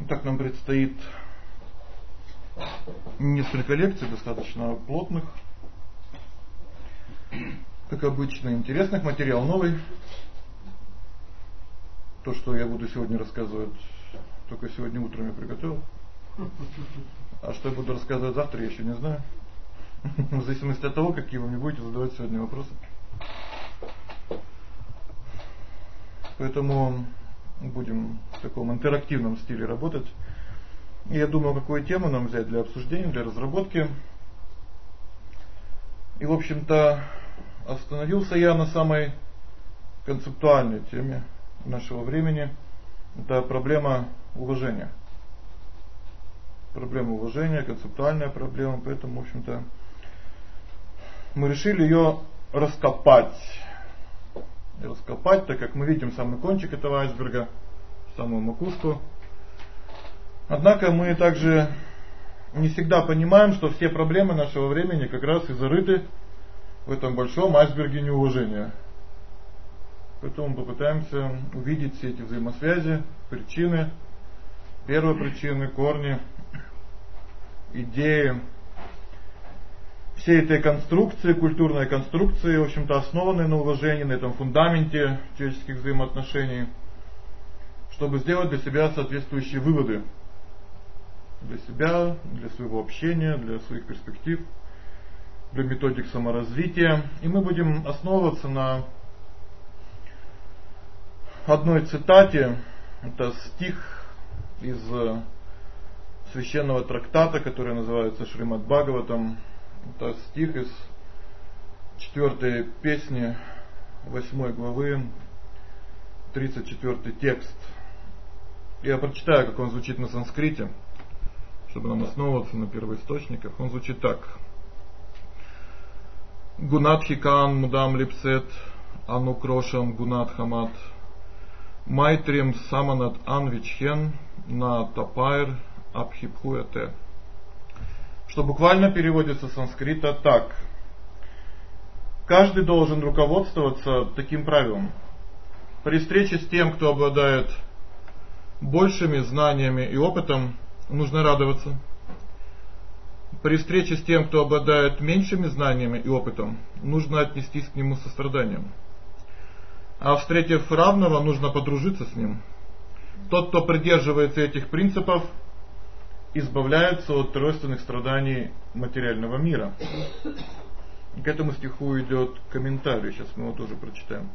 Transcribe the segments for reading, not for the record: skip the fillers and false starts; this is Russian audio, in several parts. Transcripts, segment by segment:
Так нам предстоит несколько лекций достаточно плотных. Как обычно, интересных, материал новый. То, что я буду сегодня рассказывать, только сегодня утром я приготовил. А что я буду рассказывать завтра, я ещё не знаю. В зависимости от того, какие вы мне будете задавать сегодня вопросы. Поэтому будем в таком интерактивном стиле работать. И я думаю, какую тему нам взять для обсуждения, для разработки. И, в общем-то, остановился я на самой концептуальной теме нашего времени. Это проблема уважения. Проблема уважения, концептуальная проблема, поэтому, в общем-то, мы решили её раскопать, так как мы видим самый кончик этого айсберга, самую макушку. Однако мы также не всегда понимаем, что все проблемы нашего времени как раз и зарыты в этом большом айсберге неуважения. Поэтому мы попытаемся увидеть все эти взаимосвязи, причины, первопричины, корни, идеи всей этой конструкции, культурной конструкции, в общем-то, основанной на уважении, на этом фундаменте человеческих взаимоотношений, чтобы сделать для себя соответствующие выводы. Для себя, для своего общения, для своих перспектив, для методик саморазвития. И мы будем основываться на одной цитате. Это стих из священного трактата, который называется Шримад Бхагаватам. Это стих из 4-й песни 8 главы, 34-й текст. Я прочитаю, как он звучит на санскрите, чтобы нам основываться на первоисточниках. Он звучит так: Гунатхикан мудам липсет анукрошам гунатхамат майтрим саманат анвичхен на тапайр абхипхуяте. Что буквально переводится с санскрита так: каждый должен руководствоваться таким правилом: при встрече с тем, кто обладает большими знаниями и опытом, нужно радоваться. При встрече с тем, кто обладает меньшими знаниями и опытом, нужно отнестись к нему с состраданием. А встретив равного, нужно подружиться с ним. Тот, кто придерживается этих принципов, избавляется от тройственных страданий материального мира. И к этому стиху идёт комментарий, сейчас мы его тоже прочитаем.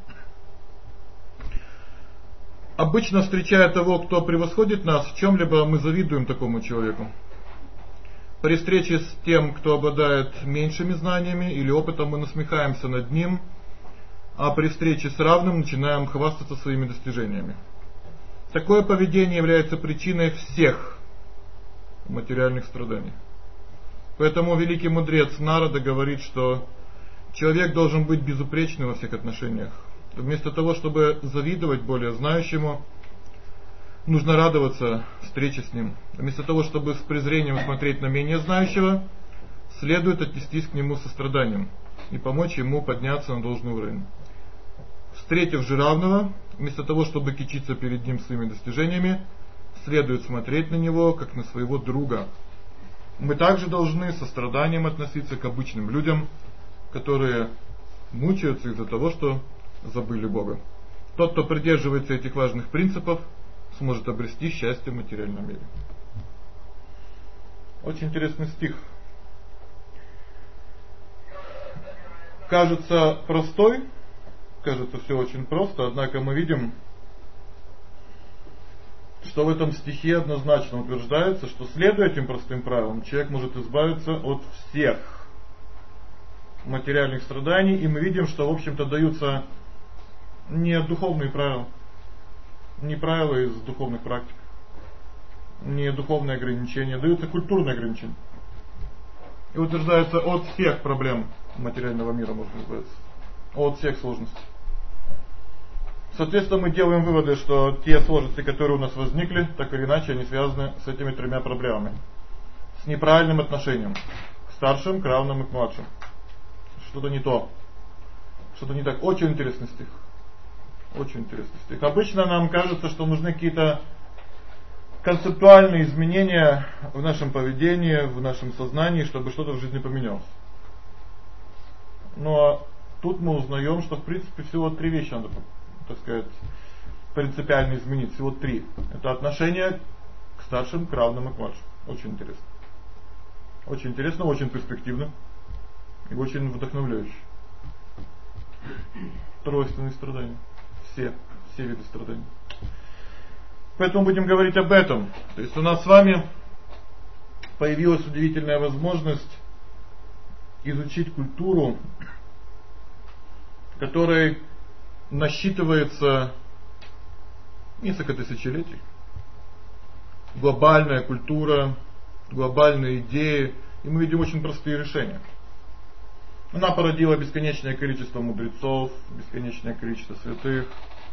Обычно, встречая того, кто превосходит нас в чём-либо, мы завидуем такому человеку. При встрече с тем, кто обладает меньшими знаниями или опытом, мы насмехаемся над ним, а при встрече с равным начинаем хвастаться своими достижениями. Такое поведение является причиной всех материальных страданий. Поэтому великий мудрец Нарада говорит, что человек должен быть безупречным во всех отношениях. Вместо того, чтобы завидовать более знающему, нужно радоваться встрече с ним. Вместо того, чтобы с презрением смотреть на менее знающего, следует отнестись к нему с состраданием и помочь ему подняться на должный уровень. Встретив же равного, вместо того, чтобы кичиться перед ним своими достижениями, следует смотреть на него как на своего друга. Мы также должны с состраданием относиться к обычным людям, которые мучаются из-за того, что забыли Бога. Тот, кто придерживается этих важных принципов, сможет обрести счастье в материальном мире. Очень интересный стих. Кажется простой, кажется всё очень просто, однако мы видим, что в этом стихе однозначно утверждается, что, следуя этим простым правилам, человек может избавиться от всех материальных страданий. И мы видим, что, в общем-то, даются не духовные правила, не правила из духовных практик, не духовные ограничения, даются культурные ограничения. И утверждается, от всех проблем материального мира можно избавиться, от всех сложностей. Соответственно, мы делаем выводы, что те сложности, которые у нас возникли, так или иначе они связаны с этими тремя проблемами: с неправильным отношением к старшим, к равным и к младшим. Что-то не то. Что-то не так. Очень интересный стих. Очень интересный стих. Обычно нам кажется, что нужны какие-то концептуальные изменения в нашем поведении, в нашем сознании, чтобы что-то в жизни поменялось. Но тут мы узнаем, что в принципе всего 3 вещи надо, так сказать, принципиально изменить. Всего 3. Это отношение к старшим, к равным и к младшим. Очень интересно. Очень интересно, очень перспективно и очень вдохновляюще. Тройственные страдания. Все виды страданий. Поэтому будем говорить об этом. То есть у нас с вами появилась удивительная возможность изучить культуру, которой насчитывается несколько тысячелетий. Глобальная культура, глобальные идеи, и мы видим очень простые решения. Она породила бесконечное количество мудрецов, бесконечное количество святых.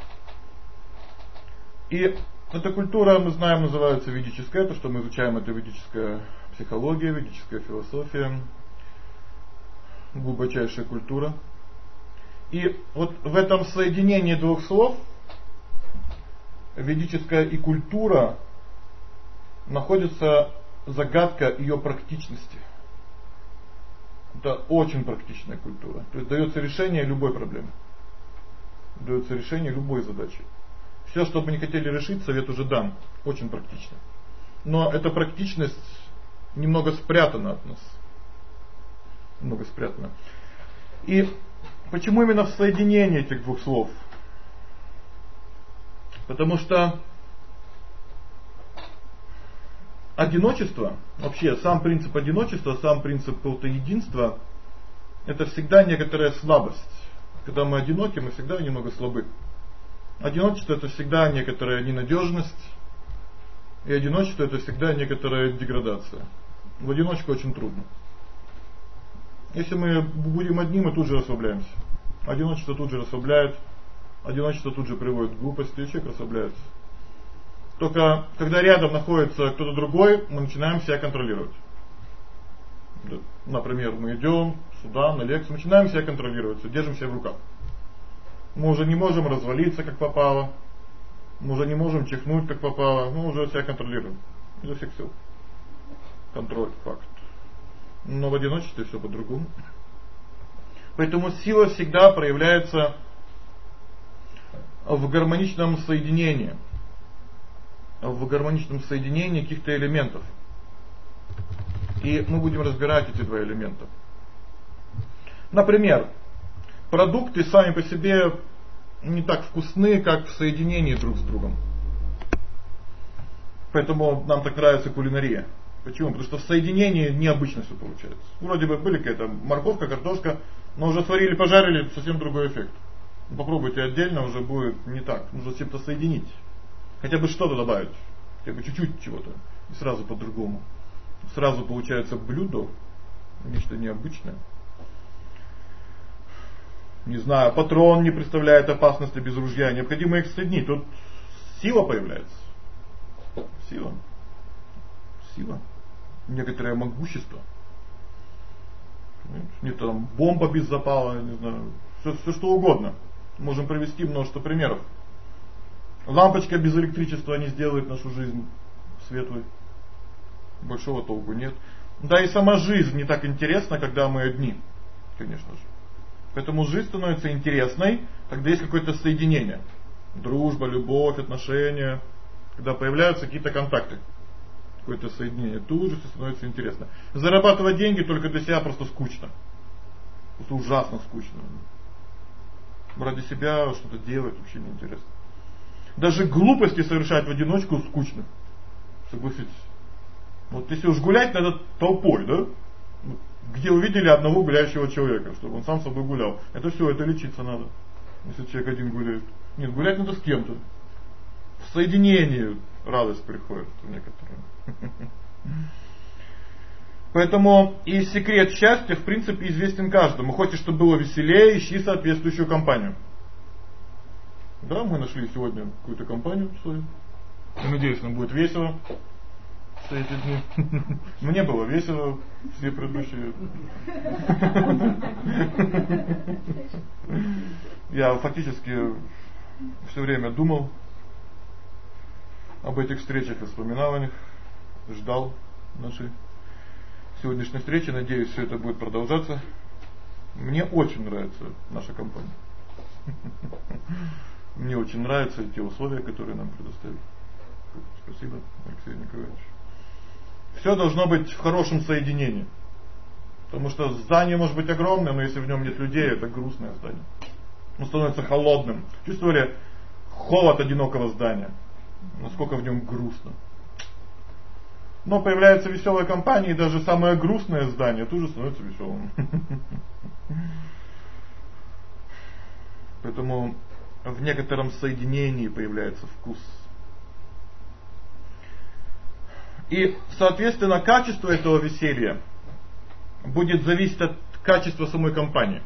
И эта культура, мы знаем, называется ведическая, то, что мы изучаем, это ведическая психология, ведическая философия, глубочайшая культура. И вот в этом соединении 2 слов, ведическая и культура, находится загадка ее практичности. Это очень практичная культура. То есть дается решение любой проблемы. Дается решение любой задачи. Все, что бы не хотели решить, совет уже дан. Очень практично. Но эта практичность немного спрятана от нас. Немного спрятана. И почему именно в соединении этих 2 слов? Потому что одиночество, вообще сам принцип одиночества, сам принцип какого-то единства, это всегда некоторая слабость. Когда мы одиноки, мы всегда немного слабы. Одиночество это всегда некоторая ненадежность, и одиночество это всегда некоторая деградация. В одиночку очень трудно. Если мы будем одни, мы тут же расслабляемся. Одиночество тут же расслабляет, одиночество тут же приводит к глупости, и человек расслабляется. Только когда рядом находится кто-то другой, мы начинаем себя контролировать. Например, мы идем сюда на лекцию, начинаем себя контролировать, держим себя в руках. Мы уже не можем развалиться, как попало. Мы уже не можем чихнуть, как попало. Мы уже себя контролируем. Изо всех сил. Контроль, факт. Но в одиночестве все по-другому. Поэтому сила всегда проявляется в гармоничном соединении. В гармоничном соединении каких-то элементов. И мы будем разбирать эти 2 элемента. Например, продукты сами по себе не так вкусны, как в соединении друг с другом. Поэтому нам так нравится кулинария. Почему? Потому что в соединении необычно все получается. Вроде бы были какая-то морковка, картошка, но уже сварили, пожарили, совсем другой эффект. Попробуйте отдельно, уже будет не так. Нужно чем-то соединить. Хотя бы что-то добавить. Хотя бы чуть-чуть чего-то. И сразу по-другому. Сразу получается блюдо. Нечто необычное. Не знаю, патрон не представляет опасности без ружья. Необходимо их соединить. Тут сила появляется. Сила. Некоторое могущество. Не там бомба без запала, не знаю. Все что угодно. Можем привести множество примеров. Лампочка без электричества не сделает нашу жизнь светлой. Большого толку нет. Да и сама жизнь не так интересна, когда мы одни, конечно же. Поэтому жизнь становится интересной, когда есть какое-то соединение. Дружба, любовь, отношения. Когда появляются какие-то контакты. Какое-то соединение. Тут же все становится интересно. Зарабатывать деньги только для себя просто скучно. Просто ужасно скучно. Ради себя что-то делать вообще неинтересно. Даже глупости совершать в одиночку скучно. Согласитесь. Вот если уж гулять, надо толпой, да? Где увидели одного гуляющего человека, чтобы он сам с собой гулял. Это все, это лечиться надо. Если человек один гуляет. Нет, гулять надо с кем-то. В соединении радость приходит у некоторых. Поэтому и секрет счастья, в принципе, известен каждому. Хочешь, чтобы было веселее, ищи соответствующую компанию. Да, мы нашли сегодня какую-то компанию свою. Я надеюсь, нам будет весело все эти дни. Мне было весело все предыдущие. Я фактически все время думал об этих встречах и вспоминал о них, ждал нашей сегодняшней встречи. Надеюсь, все это будет продолжаться. Мне очень нравится наша компания. Мне очень нравятся те условия, которые нам предоставили. Спасибо, Алексей Николаевич. Всё должно быть в хорошем соединении. Потому что здание может быть огромное, но если в нём нет людей, это грустное здание. Оно становится холодным. Чувствовали холод одинокого здания? Насколько в нём грустно. Но появляется весёлая компания, и даже самое грустное здание тоже становится весёлым. Поэтому в некотором соединении появляется вкус. И, соответственно, качество этого веселья будет зависеть от качества самой компании.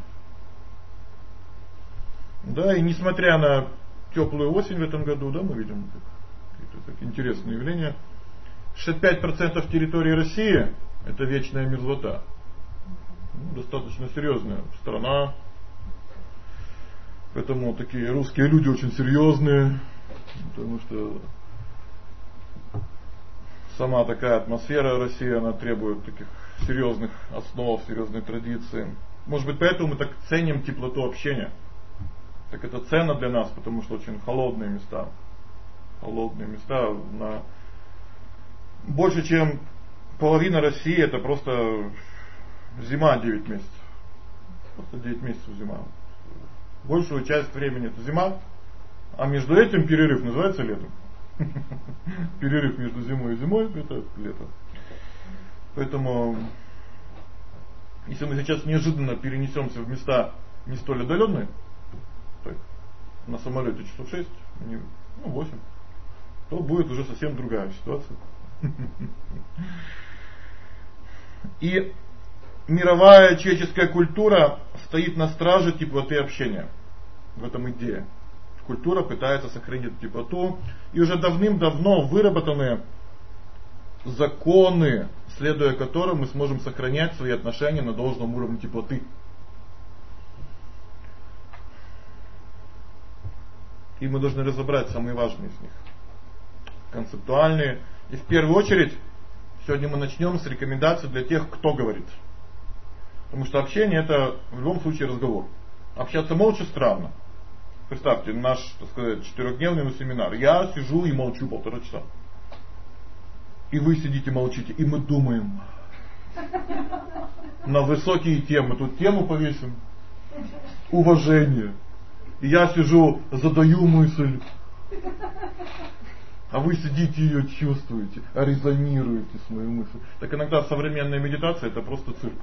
Да, и несмотря на тёплую осень в этом году, да, мы видим какие-то такие интересные явления. 65% территории России это вечная мерзлота. Достаточно серьёзная страна. Поэтому такие русские люди очень серьёзные, потому что сама такая атмосфера России, она требует таких серьёзных основ, серьёзной традиции. Может быть, поэтому мы так ценим теплоту общения. Так это ценно для нас, потому что очень холодные места. Холодные места на больше, чем половина России это просто зима 9 месяцев. Просто 9 месяцев зима. Большую часть времени это зима, а между этим перерыв называется летом. Перерыв между зимой и зимой это лето. Поэтому если мы сейчас неожиданно перенесёмся в места не столь отдалённые, так, на самолёте часов 6, 8, то будет уже совсем другая ситуация. И мировая человеческая культура стоит на страже теплоты общения. В этом идея. Культура пытается сохранить теплоту, и уже давным-давно выработаны законы, следуя которым мы сможем сохранять свои отношения на должном уровне теплоты. И мы должны разобрать самые важные из них. Концептуальные. И в первую очередь сегодня мы начнём с рекомендаций для тех, кто говорит. Потому что общение это в любом случае разговор. Общаться молча странно. Представьте, наш, так сказать, 4-дневный семинар. Я сижу и молчу 1,5 часа. И вы сидите молчите, и мы думаем на высокие темы. Тут тему повесим. Уважение. И я сижу, задаю мысль. А вы сидите и её чувствуете, резонируете с моей мыслью. Так иногда современная медитация это просто цирк.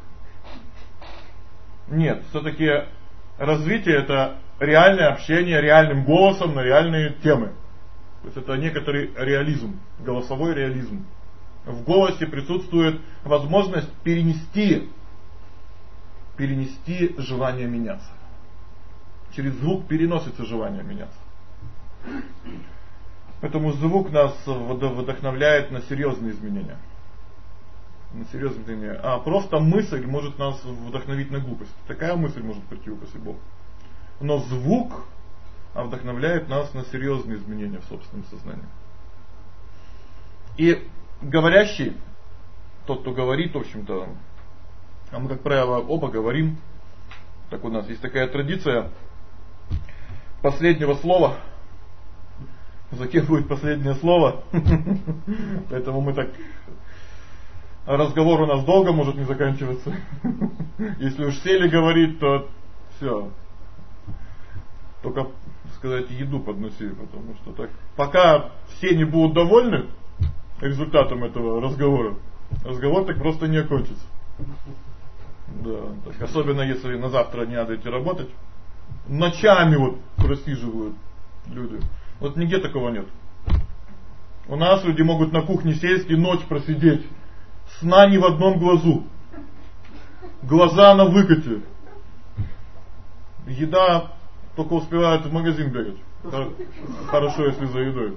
Нет, всё-таки развитие это реальное общение реальным голосом на реальные темы. То есть это некоторый реализм, голосовой реализм. В голосе присутствует возможность перенести желание меняться. Через звук переносится желание меняться. Поэтому звук нас вдохновляет на серьёзные изменения. На серьёзные изменения. А просто мысль может нас вдохновить на глупость. Такая мысль может прийти, упаси Бог. Но звук вдохновляет нас на серьёзные изменения в собственном сознании. И говорящий, тот, кто говорит, в общем-то, а мы, как правило, оба говорим. Так у нас есть такая традиция последнего слова. За кем будет последнее слово? Поэтому мы так разговор у нас долго может не заканчиваться. Если уж сели говорить, то всё. Только, так сказать, еду подноси, потому что так пока все не будут довольны результатом этого разговора, разговор так просто не окончится. Да, так, особенно если на завтра не надо идти работать. Ночами вот просиживают люди. Вот нигде такого нет. У нас люди могут на кухне сесть и ночь просидеть. Сна ни в одном глазу. Глаза на выкате. Еда только успевает в магазин бегать. Хорошо, если за едой.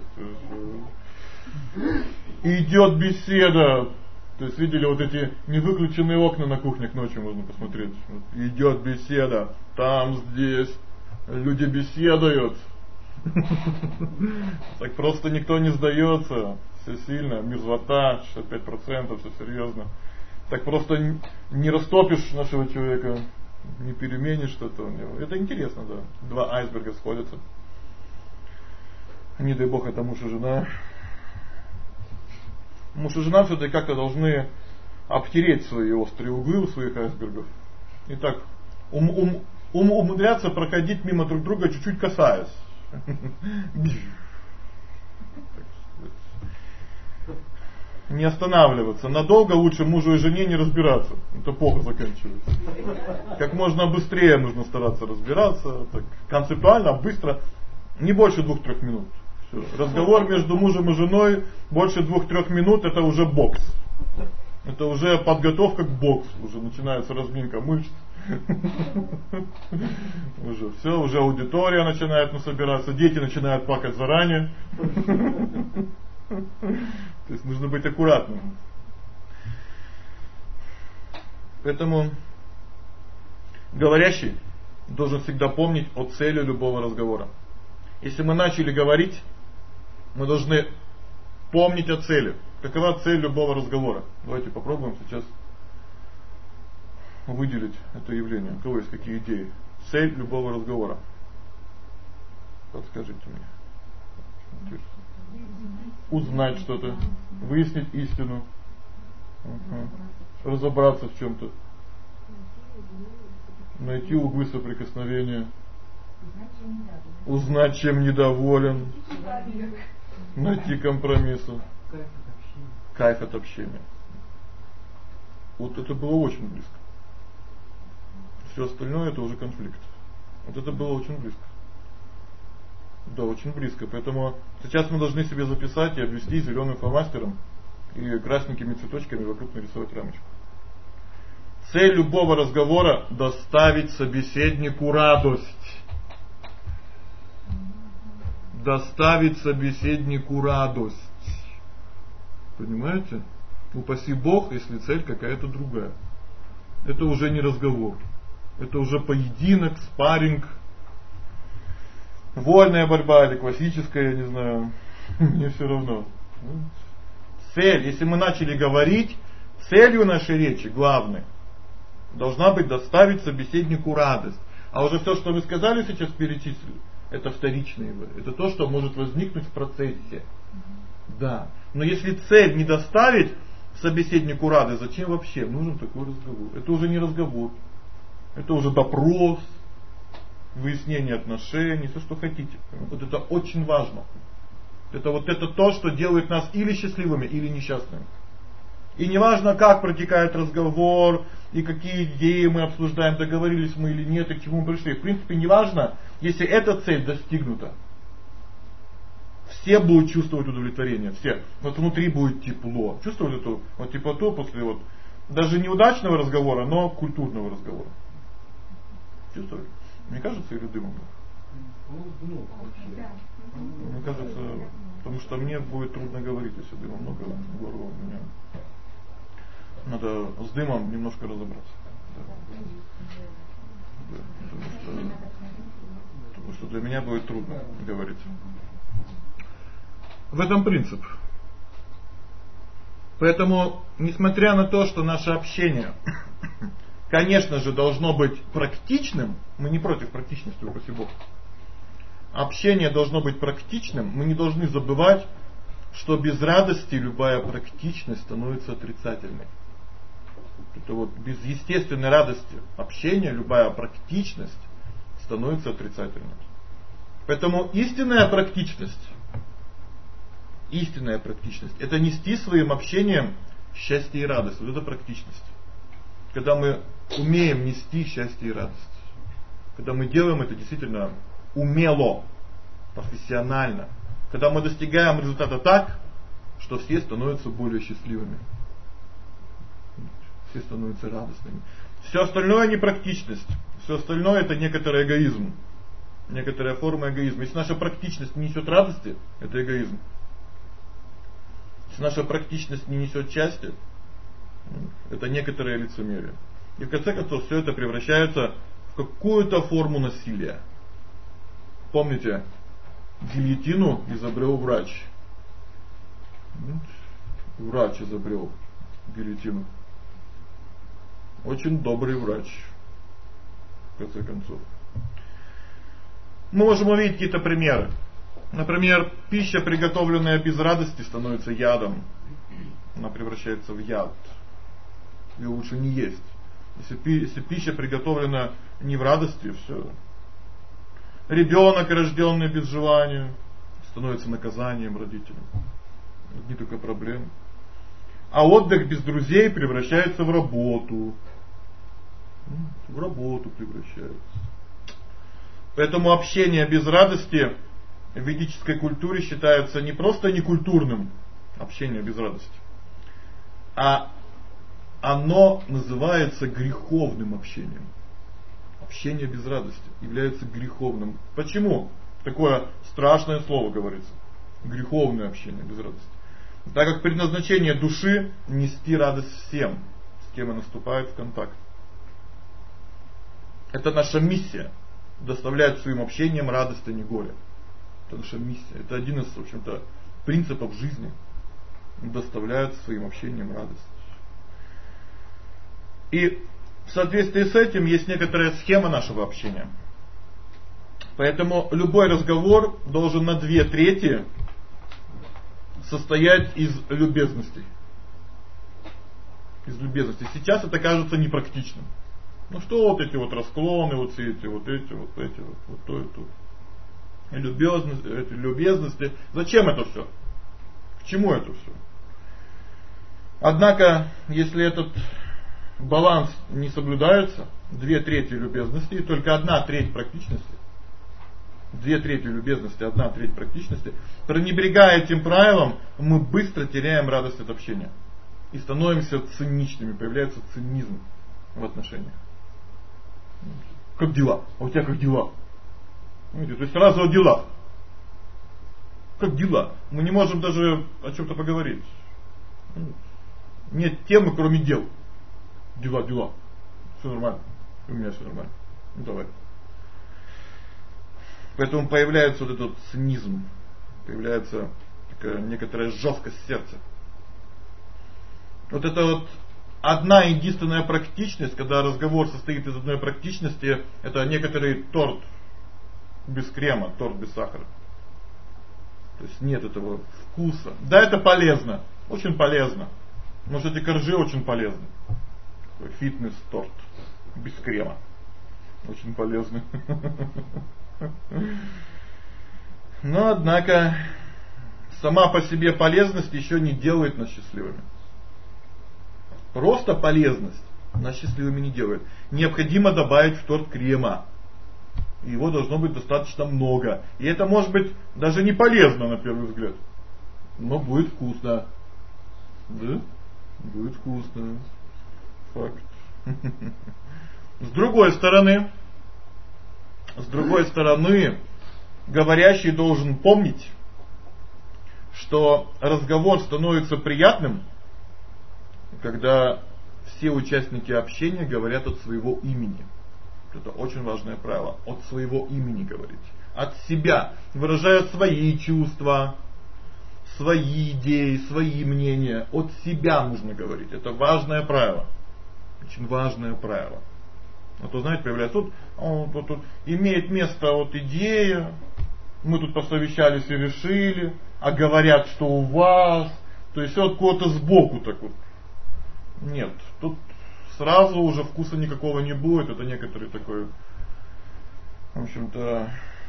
Идёт беседа. То есть видели вот эти невыключенные окна на кухнях ночью можно посмотреть. Идёт беседа. Там, здесь люди беседуют. Так просто никто не сдается. Все сильно, мерзлота, 65%, все серьезно. Так просто не растопишь нашего человека, не переменишь что-то у него. Это интересно, да. Два айсберга сходятся. Не дай бог это муж и жена. Муж и жена всё-таки как-то должны обтереть свои острые углы у своих айсбергов. И так умудряться проходить мимо друг друга, чуть-чуть касаясь. Не останавливаться. Надолго лучше мужу и жене не разбираться. Это плохо заканчивается. Как можно быстрее нужно стараться разбираться, так концептуально, быстро, не больше 2-3 минут. Всё. Разговор между мужем и женой больше 2-3 минут это уже бокс. Это уже подготовка к боксу, уже начинается разминка мышц. Уже всё, уже аудитория начинает насобираться, дети начинают плакать заранее. То есть нужно быть аккуратным. Поэтому говорящий должен всегда помнить о цели любого разговора. Если мы начали говорить, мы должны помнить о цели. Какова цель любого разговора? Давайте попробуем сейчас выделить это явление. У кого есть какие идеи? Цель любого разговора. Подскажите мне. Узнать что-то, выяснить истину, разобраться в чём-то, найти углы соприкосновения, узнать, чем недоволен, найти компромиссы, кайф от общения. Вот это было очень близко. Всё остальное это уже конфликт. Вот это было очень близко. Да, очень близко. Поэтому сейчас мы должны себе записать и обвести зелёным фломастером и красненькими цветочками вокруг нарисовать рамочку. Цель любого разговора доставить собеседнику радость. Доставить собеседнику радость. Понимаете? Упаси Бог, если цель какая-то другая. Это уже не разговор. Это уже поединок, спарринг. Вольная борьба или классическая, я не знаю. Мне всё равно. Цель, если мы начали говорить, целью нашей речи главной должна быть доставить собеседнику радость. А уже всё, что вы сказали сейчас, перечислили, это вторичное его. Это то, что может возникнуть в процессе. Да. Но если цель не доставить собеседнику радость, зачем вообще нужен такой разговор? Это уже не разговор. Это уже допрос, выяснение отношений, всё, что хотите. Вот это очень важно. Это то, что делает нас или счастливыми, или несчастными. И неважно, как протекает разговор, и какие идеи мы обсуждаем, договорились мы или нет, и к чему мы пришли. В принципе, неважно, если эта цель достигнута. Все будут чувствовать удовлетворение, все. Вот внутри будет тепло. Чувствовали эту вот теплоту после вот даже неудачного разговора, но культурного разговора? Чувствовали? Мне кажется, или дымом? Мне кажется, потому что мне будет трудно говорить, если дыма много, горло у меня. Надо с дымом немножко разобраться. Да. Потому что для меня будет трудно говорить. В этом принцип. Поэтому, несмотря на то, что наше общение, конечно же, должно быть практичным, мы не против практичности, упаси Бог. Общение должно быть практичным, мы не должны забывать, что без радости любая практичность становится отрицательной. Это вот без естественной радости общения любая практичность становится отрицательной. Поэтому истинная практичность это нести своим общением счастье и радость. Вот это практичность. Когда мы умеем нести счастье и радость. Когда мы делаем это действительно умело, профессионально. Когда мы достигаем результата так, что все становятся более счастливыми. Все становятся радостными. Всё остальное непрактичность. Всё остальное это некоторый эгоизм. Некоторая форма эгоизма. Если наша практичность не несёт радости, это эгоизм. Если наша практичность не несёт счастья, это некоторое лицемерие. И в конце концов всё это превращается в какую-то форму насилия. Помните, Гильотину изобрел врач. Врач изобрел гильотину. Очень добрый врач, в конце концов. Мы можем увидеть какие-то примеры. Например, пища, приготовленная без радости, становится ядом. Она превращается в яд. Ее лучше не есть. Если пища приготовлена не в радости, все. Ребенок, рожденный без желания, становится наказанием родителям. Не только проблемы. А отдых без друзей превращается в работу. В работу превращается. Поэтому общение без радости в ведической культуре считается не просто некультурным, общение без радости, а оно называется греховным общением. Общение без радости является греховным. Почему? Такое страшное слово говорится. Греховное общение без радости. Так как предназначение души нести радость всем, с кем она вступает в контакт. Это наша миссия. Доставлять своим общением радость, а не горе. Это наша миссия. Это один из, в общем-то, принципов жизни. Доставляют своим общением радость. И в соответствии с этим есть некоторая схема нашего общения. Поэтому любой разговор должен на 2/3 состоять из любезностей. Из любезностей. Сейчас это кажется непрактичным. Ну что вот эти вот расклоны, вот все эти, вот то и то. Любезности. Зачем это все? К чему это все? Однако, если этот баланс не соблюдается, 2/3 любезности и только 1/3 практичности, 2/3 любезности, 1/3 практичности, пренебрегая этим правилом, мы быстро теряем радость от общения. И становимся циничными, появляется цинизм в отношениях. Как дела? А у тебя как дела? Видите, то есть сразу о делах. Как дела? Мы не можем даже о чем-то поговорить. Нет темы, кроме дел. Дела. Все нормально. У меня все нормально. Ну давай. Поэтому появляется вот этот цинизм. Появляется такая некоторая жесткость сердца. Вот это вот одна единственная практичность, когда разговор состоит из одной практичности, это некоторый торт без крема, торт без сахара. То есть нет этого вкуса. Да, это полезно, очень полезно. Может, эти коржи очень полезны. Фитнес-торт без крема. Очень полезный. Но, однако, сама по себе полезность еще не делает нас счастливыми. Просто полезность нас счастливыми не делает. Необходимо добавить в торт крема. Его должно быть достаточно много. И это может быть даже не полезно на первый взгляд. Но будет вкусно. Да? Будет вкусно. Факт. С другой стороны, говорящий должен помнить, что разговор становится приятным, когда все участники общения говорят от своего имени. Это очень важное правило. От своего имени говорить. От себя. Выражая свои чувства, свои идеи, свои мнения. От себя нужно говорить. Это важное правило. Очень важное правило. А то, знаете, появляется тут имеет место вот идея. Мы тут посовещались и решили. А говорят, что у вас. То есть от кого-то сбоку так вот. Нет, тут сразу уже вкуса никакого не будет. Это некоторый такой, в общем-то,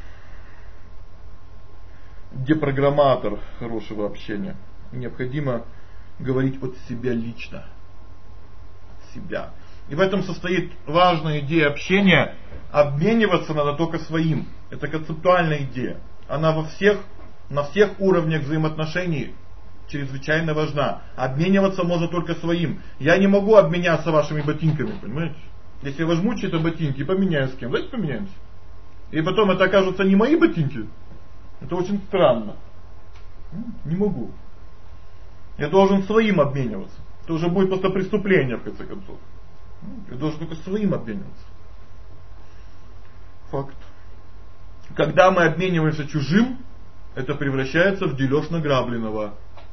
депрограмматор хорошего общения. Необходимо говорить от себя лично. От себя. И в этом состоит важная идея общения. Обмениваться надо только своим. Это концептуальная идея. Она на всех уровнях взаимоотношений чрезвычайно важна. Обмениваться можно только своим. Я не могу обменяться вашими ботинками, понимаете? Если я возьму чьи-то ботинки и поменяю с кем, давайте поменяемся. И потом это окажутся не мои ботинки. Это очень странно. Не могу. Я должен своим обмениваться. Это уже будет просто преступление, в конце концов. Я должен только своим обмениваться. Факт. Когда мы обмениваемся чужим, это превращается в делёж награбленного.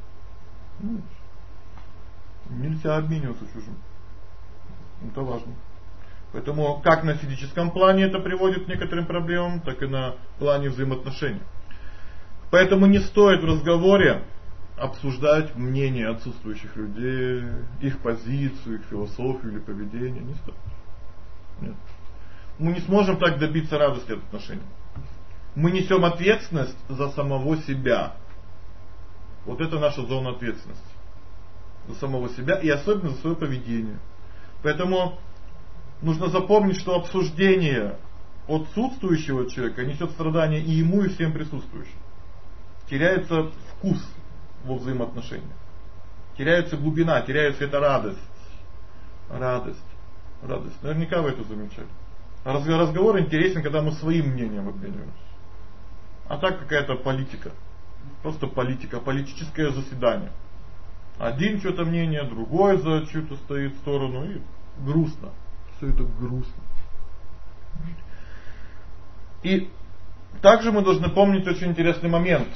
Нельзя обмениваться чужим. Это важно. Поэтому как на физическом плане это приводит к некоторым проблемам, так и на плане взаимоотношений. Поэтому не стоит в разговоре обсуждать мнение отсутствующих людей, их позицию, их философию или поведение, не стоит. Нет. Мы не сможем так добиться радости от отношений. Мы несём ответственность за самого себя. Вот это наша зона ответственности. За самого себя и особенно за своё поведение. Поэтому нужно запомнить, что обсуждение отсутствующего человека несёт страдания и ему, и всем присутствующим. Теряется вкус во взаимоотношениях. Теряется глубина, теряется эта радость. Радость. Наверняка вы это замечали. Разговор интересен, когда мы своим мнением обмениваемся. А так какая-то политика. Просто политика, политическое заседание. Один что-то мнение, другой за что-то стоит в сторону, и грустно. Всё это грустно. И также мы должны помнить очень интересный момент.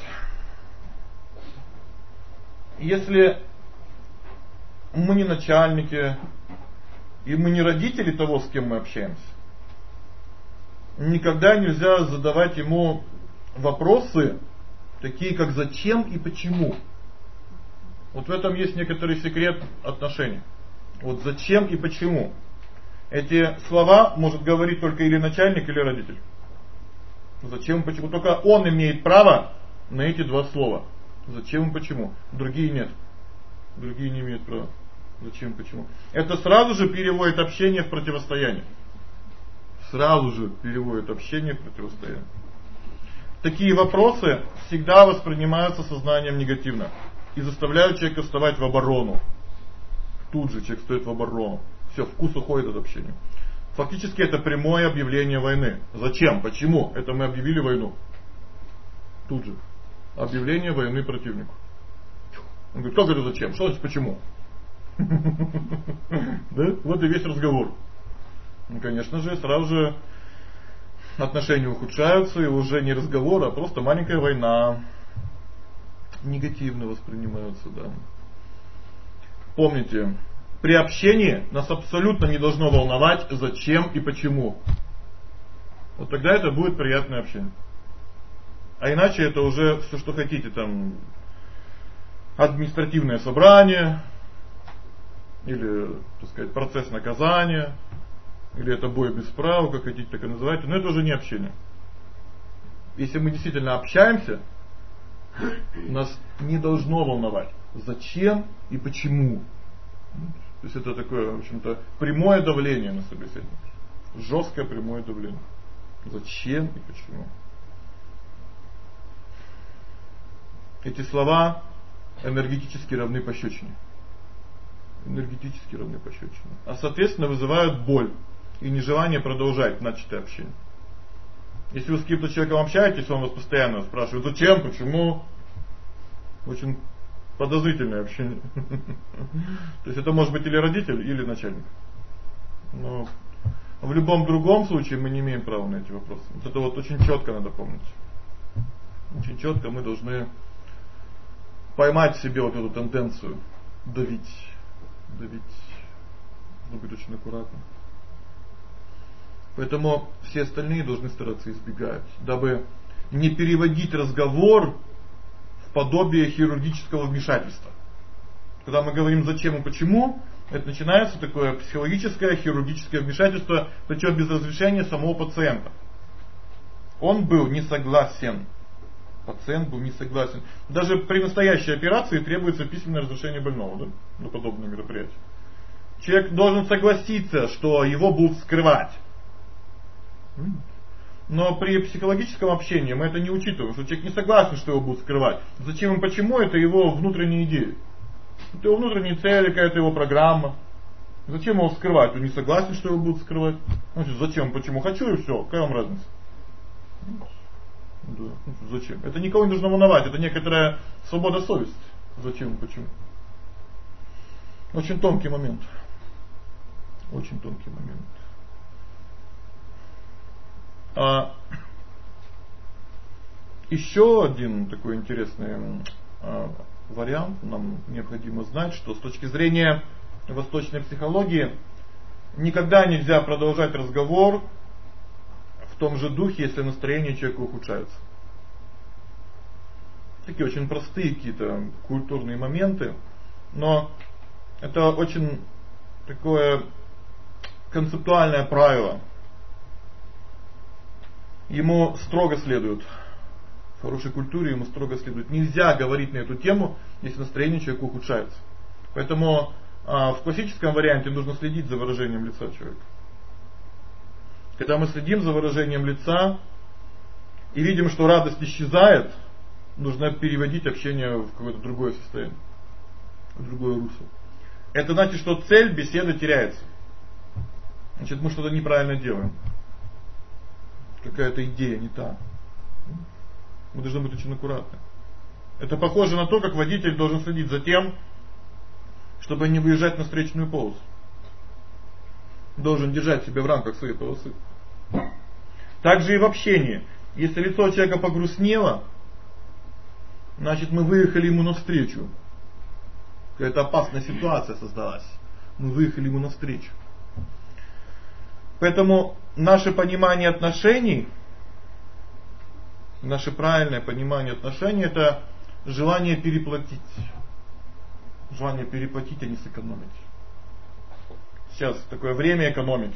Если мы не начальники, и мы не родители того, с кем мы общаемся, никогда нельзя задавать ему вопросы такие, как зачем и почему. Вот в этом есть некоторый секрет отношений. Вот зачем и почему. Эти слова может говорить только или начальник, или родитель. Зачем и почему. Только он имеет право на эти два слова. Зачем и почему. Другие нет. Другие не имеют права. Зачем и почему. Это сразу же переводит общение в противостояние. Сразу же переводит общение в противостояние. Такие вопросы всегда воспринимаются сознанием негативно и заставляют человека вставать в оборону. Тут же человек встаёт в оборону. Всё, вкус уходит от общения. Фактически это прямое объявление войны. Зачем? Почему? Это мы объявили войну. Тут же объявление войны противнику. Он говорит: "Кто говорит зачем? Что значит почему?" Да? Вот и весь разговор. Ну, конечно же, сразу же отношения ухудшаются, и уже не разговор, а просто маленькая война. Негативно воспринимаются, да. Помните, при общении нас абсолютно не должно волновать зачем и почему. Вот тогда это будет приятное общение. А иначе это уже всё, что хотите, там административное собрание или, так сказать, процесс наказания, или это бой без права, как хотите, так и называйте, но это уже не общение. Если мы действительно общаемся, нас не должно волновать зачем и почему. То есть это такое, в общем-то, прямое давление на собеседника. Жёсткое прямое давление. Зачем и почему. Эти слова энергетически равны пощёчине. Энергетически равны пощёчине. А соответственно вызывают боль и нежелание продолжать начатое общение. Если вы с каким-то человеком общаетесь, он вас постоянно спрашивает: "Зачем? Почему?" Очень подозрительное общение. То есть это может быть или родитель, или начальник. Но в любом другом случае мы не имеем права на эти вопросы. Вот это вот очень чётко надо помнить. Очень чётко мы должны поймать в себе вот эту тенденцию давить. Нужно быть очень аккуратным. Поэтому все остальные должны стараться избегать, дабы не переводить разговор в подобие хирургического вмешательства. Когда мы говорим зачем и почему, это начинается такое психологическое хирургическое вмешательство, причём без разрешения самого пациента. Он был не согласен. Пациент был не согласен. Даже при настоящей операции требуется письменное разрешение больного, да, на подобные мероприятия. Человек должен согласиться, что его будут скрывать. Но при психологическом общении мы это не учитываем, что человек не согласен, что его будут скрывать. Зачем и почему — это его внутренние идеи. Это его внутренние цели, какая-то его программа. Зачем его скрывать? Он не согласен, что его будут скрывать. Значит, зачем, почему? Хочу и всё. Какая вам разница? Да. Зачем? Это никого не должно волновать, это некоторая свобода совести. Зачем и почему? Очень тонкий момент. Очень тонкий момент. Еще один такой интересный вариант нам необходимо знать, что с точки зрения восточной психологии никогда нельзя продолжать разговор в том же духе, если настроение человека ухудшается. Такие очень простые какие-то культурные моменты, но это очень такое концептуальное правило. Ему строго следует, в хорошей культуре ему строго следует. Нельзя говорить на эту тему, если настроение человека ухудшается. Поэтому в классическом варианте нужно следить за выражением лица человека. Когда мы следим за выражением лица и видим, что радость исчезает, нужно переводить общение в какое-то другое состояние, в другое русло. Это значит, что цель беседы теряется. Значит, мы что-то неправильно делаем. Какая-то идея не та. Мы должны быть очень аккуратны. Это похоже на то, как водитель должен следить за тем, чтобы не выезжать на встречную полосу. Должен держать себя в рамках своей полосы. Также и в общении. Если лицо человека погрустнело, значит, мы выехали ему навстречу. Какая-то опасная ситуация создалась. Мы выехали ему навстречу. Поэтому наше понимание отношений, наше правильное понимание отношений — это желание переплатить. Желание переплатить, а не сэкономить. Сейчас такое время экономить.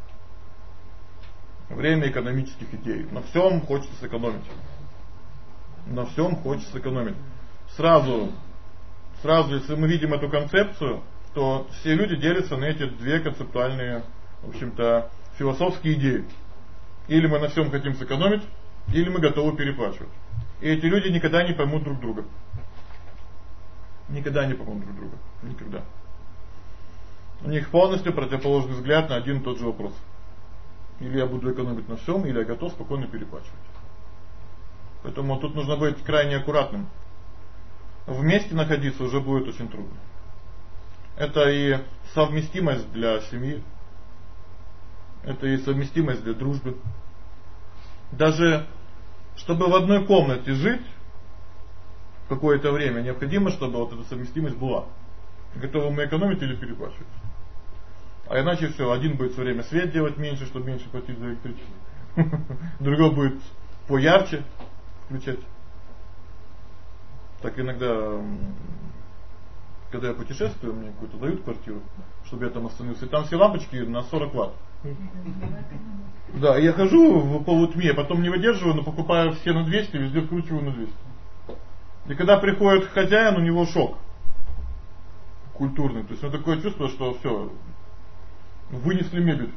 Время экономических идей. На всем хочется сэкономить. На всем хочется сэкономить. Сразу, если мы видим эту концепцию, то все люди делятся на эти две концептуальные, в общем-то, философские идеи. Или мы на всем хотим сэкономить, или мы готовы переплачивать. И эти люди никогда не поймут друг друга. Никогда не поймут друг друга. Никогда. У них полностью противоположный взгляд на один и тот же вопрос. Или я буду экономить на всем, или я готов спокойно переплачивать. Поэтому тут нужно быть крайне аккуратным. Вместе находиться уже будет очень трудно. Это и совместимость для семьи. Это и совместимость для дружбы. Даже чтобы в одной комнате жить какое-то время, необходимо, чтобы вот эта совместимость была. Готовы мы экономить или переплачивать. А иначе все, один будет все время свет делать меньше, чтобы меньше платить за электричество. Другой будет поярче включать. Так иногда, когда я путешествую, мне какую-то дают квартиру, чтобы я там остановился. И там все лампочки на 40 Вт. Да, я хожу в полутьме, потом не выдерживаю, но покупаю все на 200, везде вкручиваю на 200. И когда приходит хозяин, у него шок культурный. То есть он такое чувство, что все, вынесли мебель.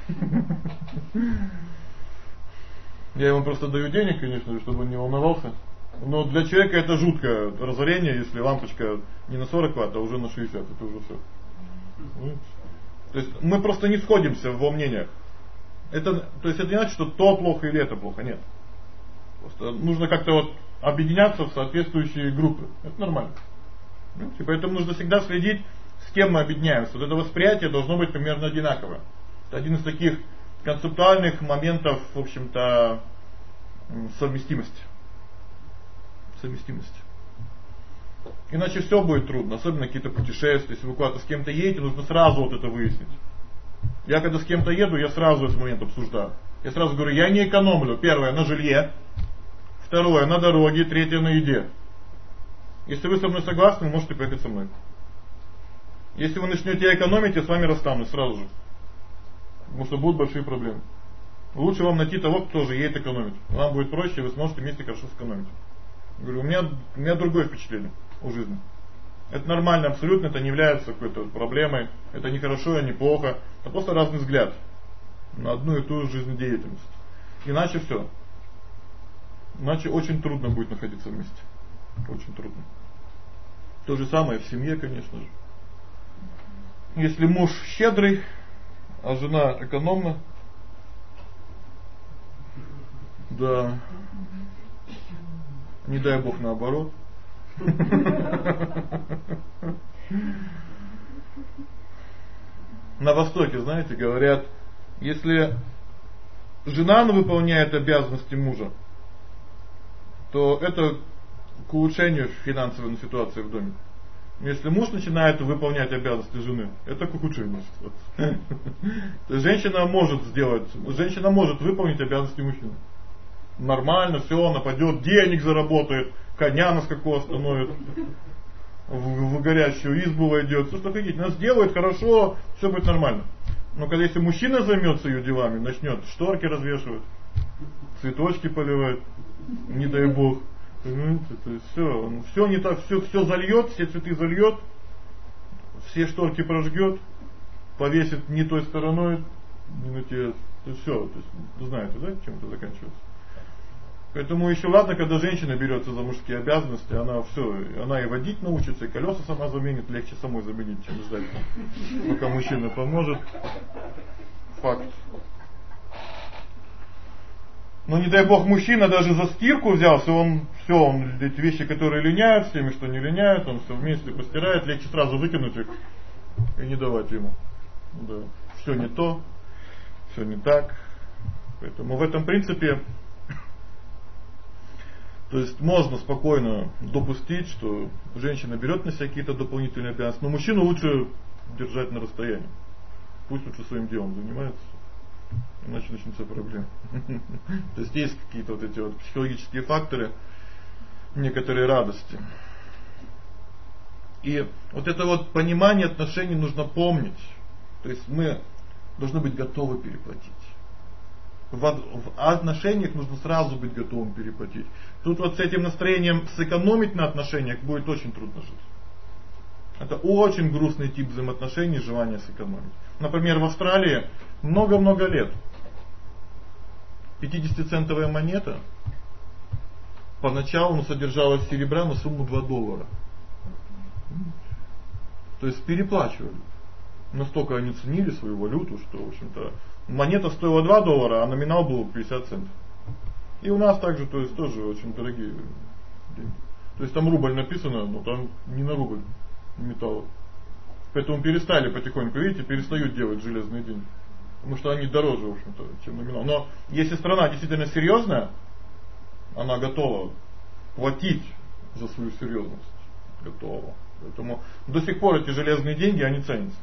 Я ему просто даю денег, конечно же, чтобы он не волновался. Но для человека это жуткое разорение, если лампочка не на 40 Вт, а уже на 60. Это уже все. То есть мы просто не сходимся во мнениях. То есть это не значит, что то плохо или это плохо. Нет. Просто нужно как-то вот объединяться в соответствующие группы. Это нормально. И поэтому нужно всегда следить, с кем мы объединяемся. Вот это восприятие должно быть примерно одинаковое. Это один из таких концептуальных моментов, в общем-то, совместимости. Совместимости. Иначе все будет трудно, особенно какие-то путешествия. Если вы куда-то с кем-то едете, нужно сразу вот это выяснить. Я когда с кем-то еду, я сразу этот момент обсуждаю. Я сразу говорю, я не экономлю. Первое, на жилье. Второе, на дороге. Третье, на еде. Если вы со мной согласны, вы можете поехать со мной. Если вы начнете экономить, я с вами расстанусь сразу же. Потому что будут большие проблемы. Лучше вам найти того, кто тоже едет экономить. Вам будет проще, вы сможете вместе хорошо сэкономить. Говорю, у меня другое впечатление о жизни. Это нормально абсолютно, это не является какой-то проблемой. Это не хорошо, не плохо. Это просто разный взгляд на одну и ту же жизнедеятельность. Иначе все. Иначе очень трудно будет находиться вместе. Очень трудно. То же самое в семье, конечно же. Если муж щедрый, а жена экономна, да, не дай бог наоборот. На Востоке, знаете, говорят, если жена выполняет обязанности мужа, то это к улучшению финансовой ситуации в доме. Если муж начинает выполнять обязанности жены, это к ухудшению ситуации. То есть женщина может выполнить обязанности мужчины. Нормально, все, она пойдет, денег заработает, коня на скаку остановит, в горящую избу войдет, все что хотите. Она сделает хорошо, все будет нормально. Но когда если мужчина займется ее делами, начнет шторки развешивать, цветочки поливать, не дай бог, понимаете, то есть все не так, все зальет, все цветы зальет, все шторки прожгет, повесит не той стороной, не на те, то есть все, то есть знаете, да, чем это заканчивается. Поэтому еще ладно, когда женщина берется за мужские обязанности, она и водить научится, и колеса сама заменит, легче самой заменить, чем ждать, пока мужчина поможет. Факт. Но не дай бог мужчина даже за стирку взялся, он эти вещи, которые линяют, с теми, что не линяют, он все вместе постирает, легче сразу выкинуть их и не давать ему. Да. Все не то, все не так. Поэтому в этом принципе, то есть можно спокойно допустить, что женщина берет на себя какие-то дополнительные обязанности, но мужчину лучше держать на расстоянии. Пусть лучше своим делом занимается, иначе начнутся проблемы. То есть есть какие-то вот эти вот психологические факторы, некоторые радости. И вот это вот понимание отношений нужно помнить. То есть мы должны быть готовы переплатить. В отношениях нужно сразу быть готовым переплатить. Тут вот с этим настроением сэкономить на отношениях будет очень трудно жить. Это очень грустный тип взаимоотношений, желание сэкономить. Например, в Австралии много-много лет 50-центовая монета поначалу содержала серебра на сумму $2. То есть переплачивали. Настолько они ценили свою валюту, что, в общем-то, монета стоила $2, а номинал был 50 центов. И у нас также, то есть тоже очень дорогие деньги. То есть там рубль написано, но там не на рубль металла. Поэтому перестали потихоньку, видите, перестают делать железные деньги. Потому что они дороже, в общем-то, чем номинал. Но если страна действительно серьезная, она готова платить за свою серьезность. Готова. Поэтому до сих пор эти железные деньги, они ценятся.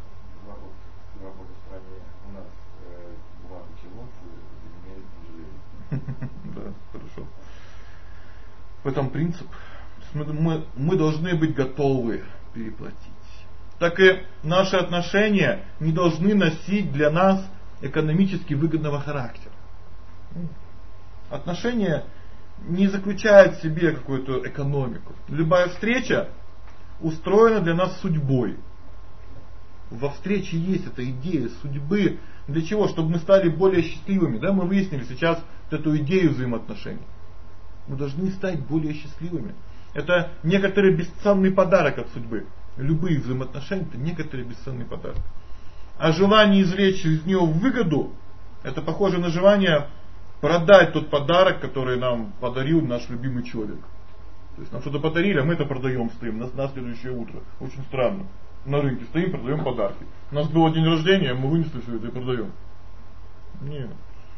Да, хорошо. В этом принцип. Мы должны быть готовы переплатить. Так и наши отношения не должны носить для нас экономически выгодного характера. Отношения не заключают в себе какую-то экономику. Любая встреча устроена для нас судьбой. Во встрече есть эта идея судьбы. Для чего? Чтобы мы стали более счастливыми. Да, мы выяснили сейчас вот эту идею взаимоотношений. Мы должны стать более счастливыми. Это некоторый бесценный подарок от судьбы. Любые взаимоотношения — это некоторый бесценный подарок. А желание извлечь из него выгоду — это похоже на желание продать тот подарок, который нам подарил наш любимый человек. То есть нам что-то подарили, а мы это продаем, стоим на следующее утро. Очень странно. На рынке стоим, продаем подарки. У нас был день рождения, мы вынесли все это и продаем. Нет.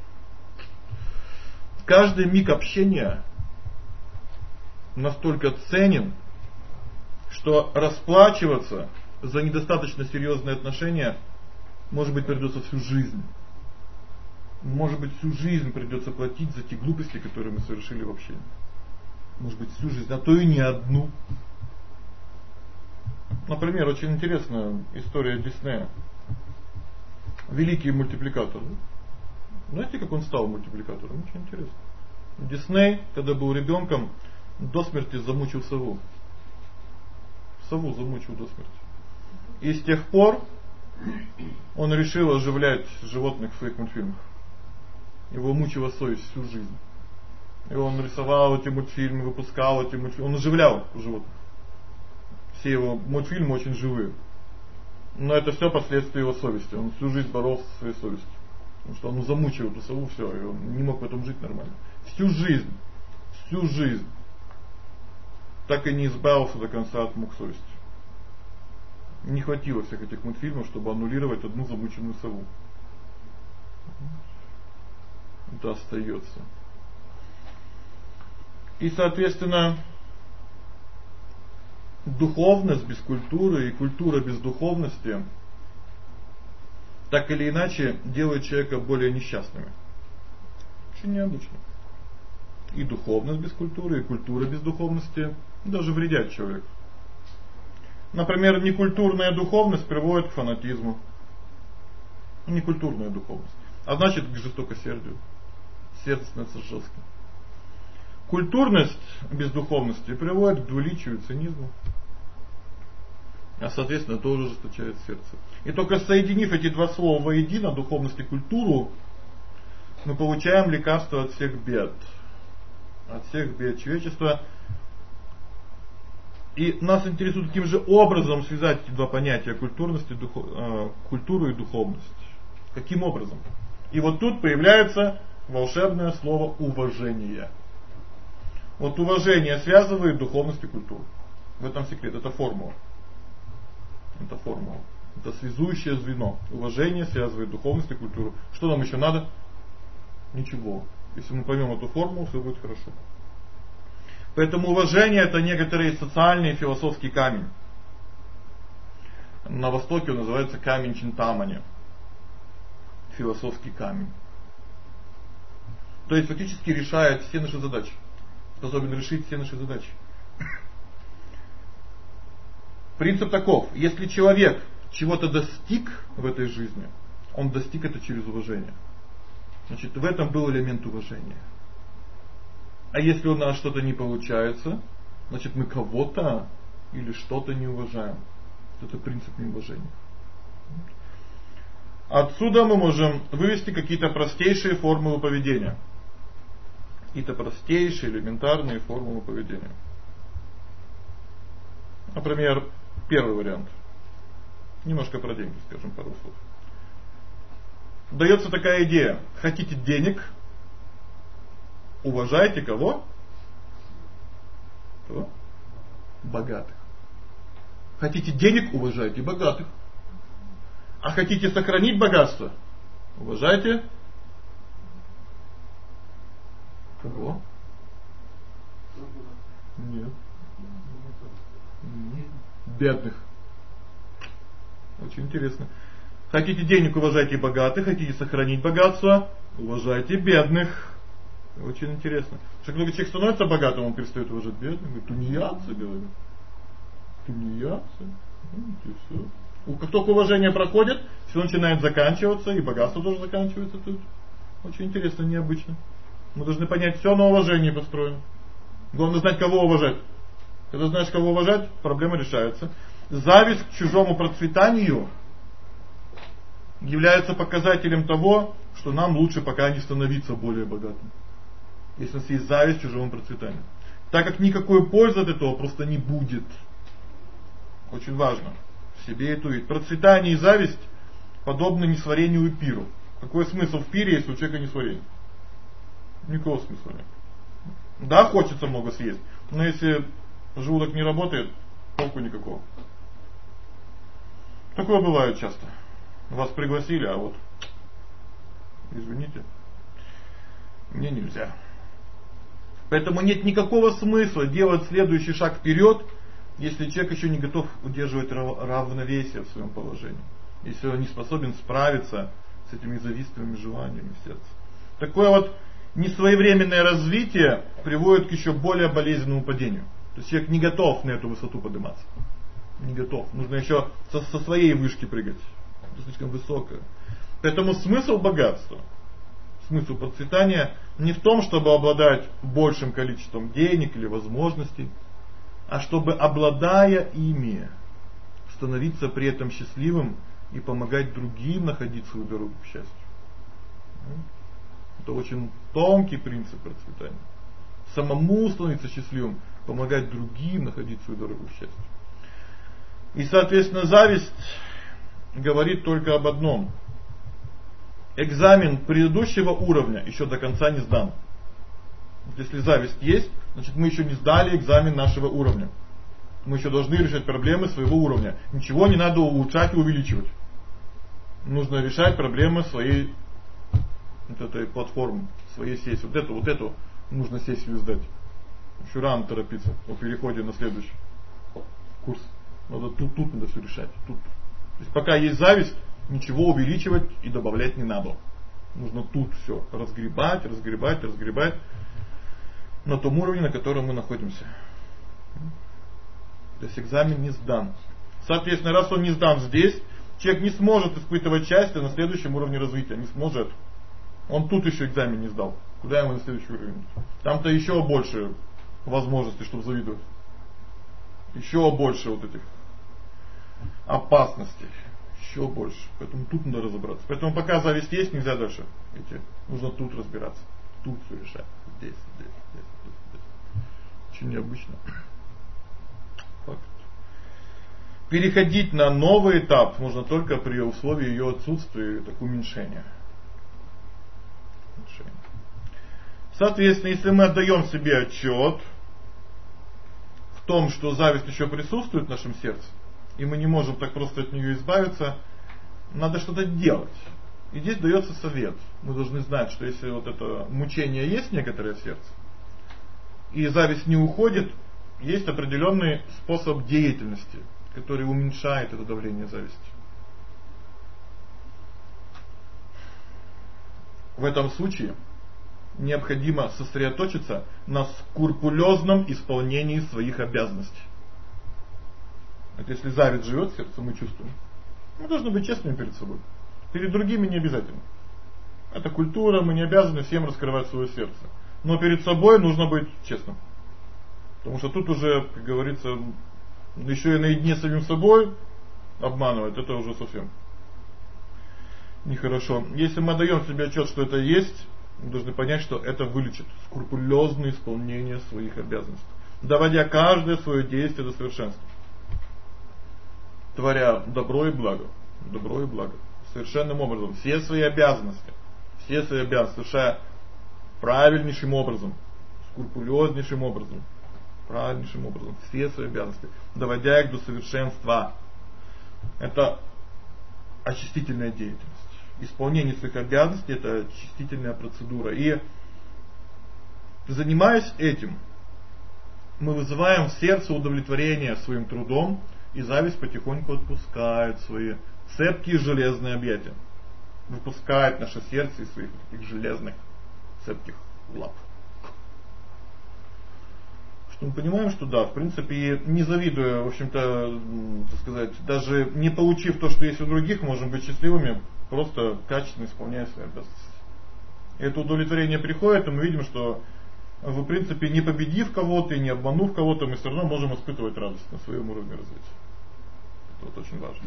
Каждый миг общения настолько ценен, что расплачиваться за недостаточно серьезные отношения, может быть, придется всю жизнь. Может быть, всю жизнь придется платить за те глупости, которые мы совершили в общении. Может быть, всю жизнь, а то и не одну. Например, очень интересная история Диснея. Великий мультипликатор. Знаете, как он стал мультипликатором? Очень интересно. Дисней, когда был ребенком, до смерти замучил сову. Сову замучил до смерти. И с тех пор он решил оживлять животных в своих мультфильмах. Его мучила совесть всю жизнь. И он рисовал эти мультфильмы, выпускал эти мультфильмы. Он оживлял животных. Все его мультфильмы очень живые. Но это все последствия его совести. Он всю жизнь боролся со своей совестью. Потому что он замучил эту сову, все, и он не мог в этом жить нормально. Всю жизнь. Так и не избавился до конца от мук совести. Не хватило всех этих мультфильмов, чтобы аннулировать одну замученную сову. Это остается. И, соответственно, духовность без культуры и культура без духовности так или иначе делает человека более несчастным. Очень необычно. И духовность без культуры, и культура без духовности даже вредят человеку. Например, некультурная духовность приводит к фанатизму. Некультурная духовность. А значит, к жестокосердию. Сердце становится жестким. Культурность без духовности приводит к двуличию и цинизму. А соответственно тоже ожесточает сердце. И только соединив эти два слова воедино, духовность и культуру, мы получаем лекарство от всех бед. От всех бед человечества. И нас интересует, каким же образом связать эти два понятия культурность и культуру и духовность. Каким образом? И вот тут появляется волшебное слово уважение. Вот уважение связывает духовность и культуру. В этом секрет, это формула. Это формула. Это связующее звено. Уважение связывает духовность и культуру. Что нам еще надо? Ничего. Если мы поймем эту формулу, все будет хорошо. Поэтому уважение это некоторый социальный и философский камень. На Востоке он называется камень Чинтамани. Философский камень. То есть фактически решает все наши задачи. Способен решить все наши задачи. Принцип таков: если человек чего-то достиг в этой жизни, он достиг это через уважение. Значит, в этом был элемент уважения. А если у нас что-то не получается, значит мы кого-то или что-то не уважаем. Это принцип неуважения. Отсюда мы можем вывести какие-то простейшие формулы поведения. Какие-то простейшие, элементарные формулы поведения. Например, первый вариант. Немножко про деньги, скажем пару слов. Дается такая идея: хотите денег, уважайте кого? Кого? Богатых. Хотите денег, уважайте богатых. А хотите сохранить богатство, уважайте кого? Нет. Бедных. Очень интересно. Хотите денег, уважайте богатых. Хотите сохранить богатство, уважайте бедных. Очень интересно. Что когда человек становится богатым, он перестает уважать бедных. Говорит, тунеядцы, говорят. Тунеядцы. И все. Как только уважение проходит, все начинает заканчиваться, и богатство тоже заканчивается тут. Очень интересно, необычно. Мы должны понять, все на уважении построено. Главное знать, кого уважать. Когда знаешь, кого уважать, проблема решается. Зависть к чужому процветанию является показателем того, что нам лучше пока не становиться более богатым. Если у нас есть зависть к чужому процветанию. Так как никакой пользы от этого просто не будет. Очень важно в себе это увидеть. Процветание и зависть подобны несварению и пиру. Какой смысл в пире, если у человека несварение? Никакого смысла нет. Да, хочется много съесть, но если желудок не работает, толку никакого. Такое бывает часто. Вас пригласили, а вот извините, мне нельзя. Поэтому нет никакого смысла делать следующий шаг вперед, если человек еще не готов удерживать равновесие в своем положении. Если он не способен справиться с этими завистливыми желаниями в сердце. Такое вот несвоевременное развитие приводит к еще более болезненному падению. То есть человек не готов на эту высоту подниматься. Не готов. Нужно еще со своей вышки прыгать. Это слишком высокое. Поэтому смысл богатства, смысл процветания не в том, чтобы обладать большим количеством денег или возможностей, а чтобы, обладая ими, становиться при этом счастливым и помогать другим находить свою дорогу к счастью. Это очень тонкий принцип процветания. Самому становиться счастливым, помогать другим находить свою дорогу к счастью. И, соответственно, зависть говорит только об одном: экзамен предыдущего уровня еще до конца не сдан. Вот если зависть есть, значит мы еще не сдали экзамен нашего уровня. Мы еще должны решать проблемы своего уровня. Ничего не надо улучшать и увеличивать. Нужно решать проблемы своей вот этой платформы, своей сессии. Вот эту нужно сессию сдать. Еще рано торопиться о переходе на следующий курс. Надо тут надо все решать. Тут. То есть пока есть зависть, ничего увеличивать и добавлять не надо. Нужно тут все разгребать на том уровне, на котором мы находимся. То есть экзамен не сдан. Соответственно, раз он не сдан здесь, человек не сможет испытывать счастье на следующем уровне развития. Не сможет. Он тут еще экзамен не сдал. Куда ему на следующий уровень? Там-то еще больше возможностей, чтобы завидовать. Еще больше вот этих опасностей. Еще больше. Поэтому тут надо разобраться. Поэтому пока зависть есть, нельзя дальше идти. Нужно тут разбираться. Тут все решать. Здесь. Очень необычно. Факт. Переходить на новый этап можно только при условии ее отсутствия, так уменьшения. Соответственно, если мы отдаем себе отчет в том, что зависть еще присутствует в нашем сердце, и мы не можем так просто от нее избавиться, надо что-то делать. И здесь дается совет. Мы должны знать, что если вот это мучение есть некоторое в сердце, и зависть не уходит, есть определенный способ деятельности, который уменьшает это давление зависти. В этом случае необходимо сосредоточиться на скрупулезном исполнении своих обязанностей. Это если зависть живет в сердце, мы чувствуем. Мы должны быть честными перед собой. Перед другими не обязательно. Это культура, мы не обязаны всем раскрывать свое сердце. Но перед собой нужно быть честным. Потому что тут уже, как говорится, еще и наедине с самим собой обманывать, это уже совсем нехорошо. Если мы отдаем себе отчет, что это есть, мы должны понять, что это вылечит скрупулезное исполнение своих обязанностей, доводя каждое свое действие до совершенства, творя добро и благо, совершенным образом, все свои обязанности, совершая правильнейшим образом, скрупулезнейшим образом, все свои обязанности, доводя их до совершенства. Это очистительная деятельность. Исполнение своих обязанностей — это очистительная процедура. И занимаясь этим, мы вызываем в сердце удовлетворение своим трудом, и зависть потихоньку отпускает свои цепкие железные объятия. Выпускает наше сердце из своих таких железных цепких лап. Что мы понимаем, что да, в принципе, не завидуя, в общем-то, так сказать, даже не получив то, что есть у других, можем быть счастливыми, просто качественно исполняя свои обязанности. И это удовлетворение приходит, и мы видим, что в принципе, не победив кого-то и не обманув кого-то, мы все равно можем испытывать радость на своем уровне развития. Это вот очень важно.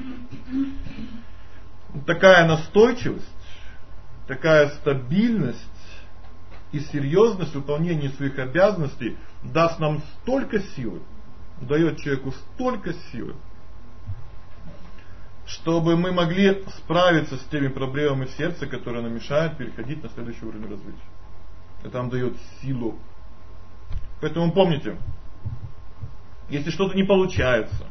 Такая настойчивость, такая стабильность и серьезность выполнения своих обязанностей даст нам столько силы, дает человеку столько силы, чтобы мы могли справиться с теми проблемами в сердце, которые нам мешают переходить на следующий уровень развития. Это нам дает силу. Поэтому помните, если что-то не получается,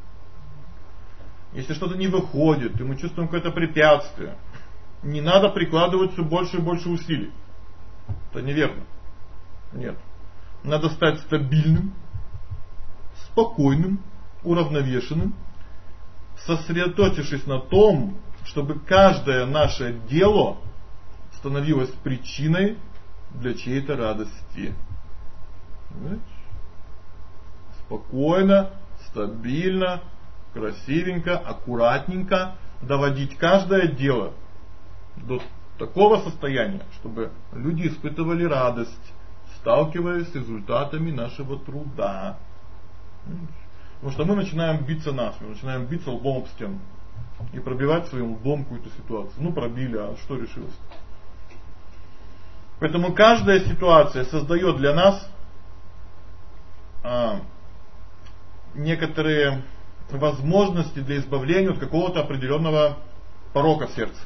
если что-то не выходит, и мы чувствуем какое-то препятствие, не надо прикладывать все больше и больше усилий. Это неверно. Нет. Надо стать стабильным, спокойным, уравновешенным, сосредоточившись на том, чтобы каждое наше дело становилось причиной для чьей-то радости. Понимаете? Спокойно, стабильно, красивенько, аккуратненько доводить каждое дело до такого состояния, чтобы люди испытывали радость, сталкиваясь с результатами нашего труда. Потому что мы начинаем биться насмерть, начинаем биться лбом об стену и пробивать своим лбом какую-то ситуацию. Ну пробили, а что решилось? Поэтому каждая ситуация создает для нас некоторые возможности для избавления от какого-то определенного порока в сердце.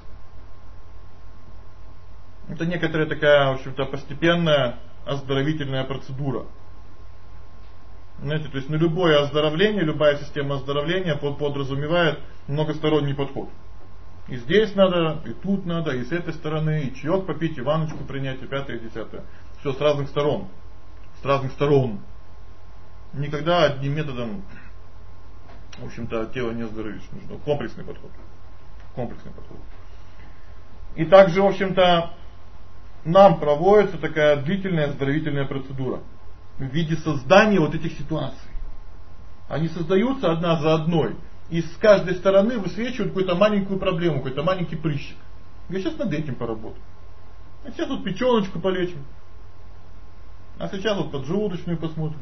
Это некоторая такая, в общем-то, постепенная оздоровительная процедура. Знаете, то есть на любое оздоровление, любая система оздоровления подразумевает многосторонний подход. И здесь надо, и тут надо, и с этой стороны, и чаек попить, и ванночку принять, и пятое, и десятое. Все с разных сторон. с разных сторон. Никогда одним методом, в общем-то, тело не оздоровишь. Нужно комплексный подход. Комплексный подход. И также, в общем-то, нам проводится такая длительная оздоровительная процедура в виде создания вот этих ситуаций. Они создаются одна за одной, и с каждой стороны высвечивают какую-то маленькую проблему, какой-то маленький прыщик. Я сейчас над этим поработаю. А сейчас вот печёночку полечим. А сейчас вот поджелудочную посмотрим.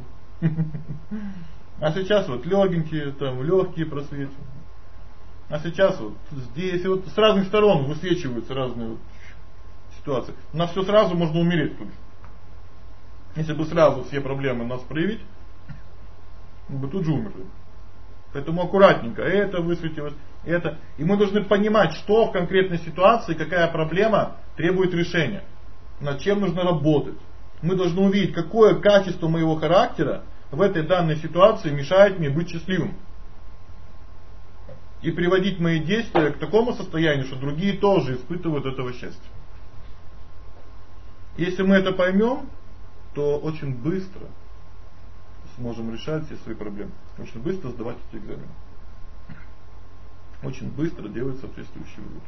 А сейчас вот легенькие, там легкие просветим. А сейчас вот здесь, и вот с разных сторон высвечиваются разные вот ситуации. На все сразу можно умереть тут. Если бы сразу все проблемы нас проявить, мы бы тут же умерли. Поэтому аккуратненько. Это высветилось, это. И мы должны понимать, что в конкретной ситуации, какая проблема требует решения. Над чем нужно работать. Мы должны увидеть, какое качество моего характера в этой данной ситуации мешает мне быть счастливым. И приводить мои действия к такому состоянию, что другие тоже испытывают этого счастья. Если мы это поймем, то очень быстро сможем решать все свои проблемы. Очень быстро сдавать эти экзамены. Очень быстро делать соответствующие выводы.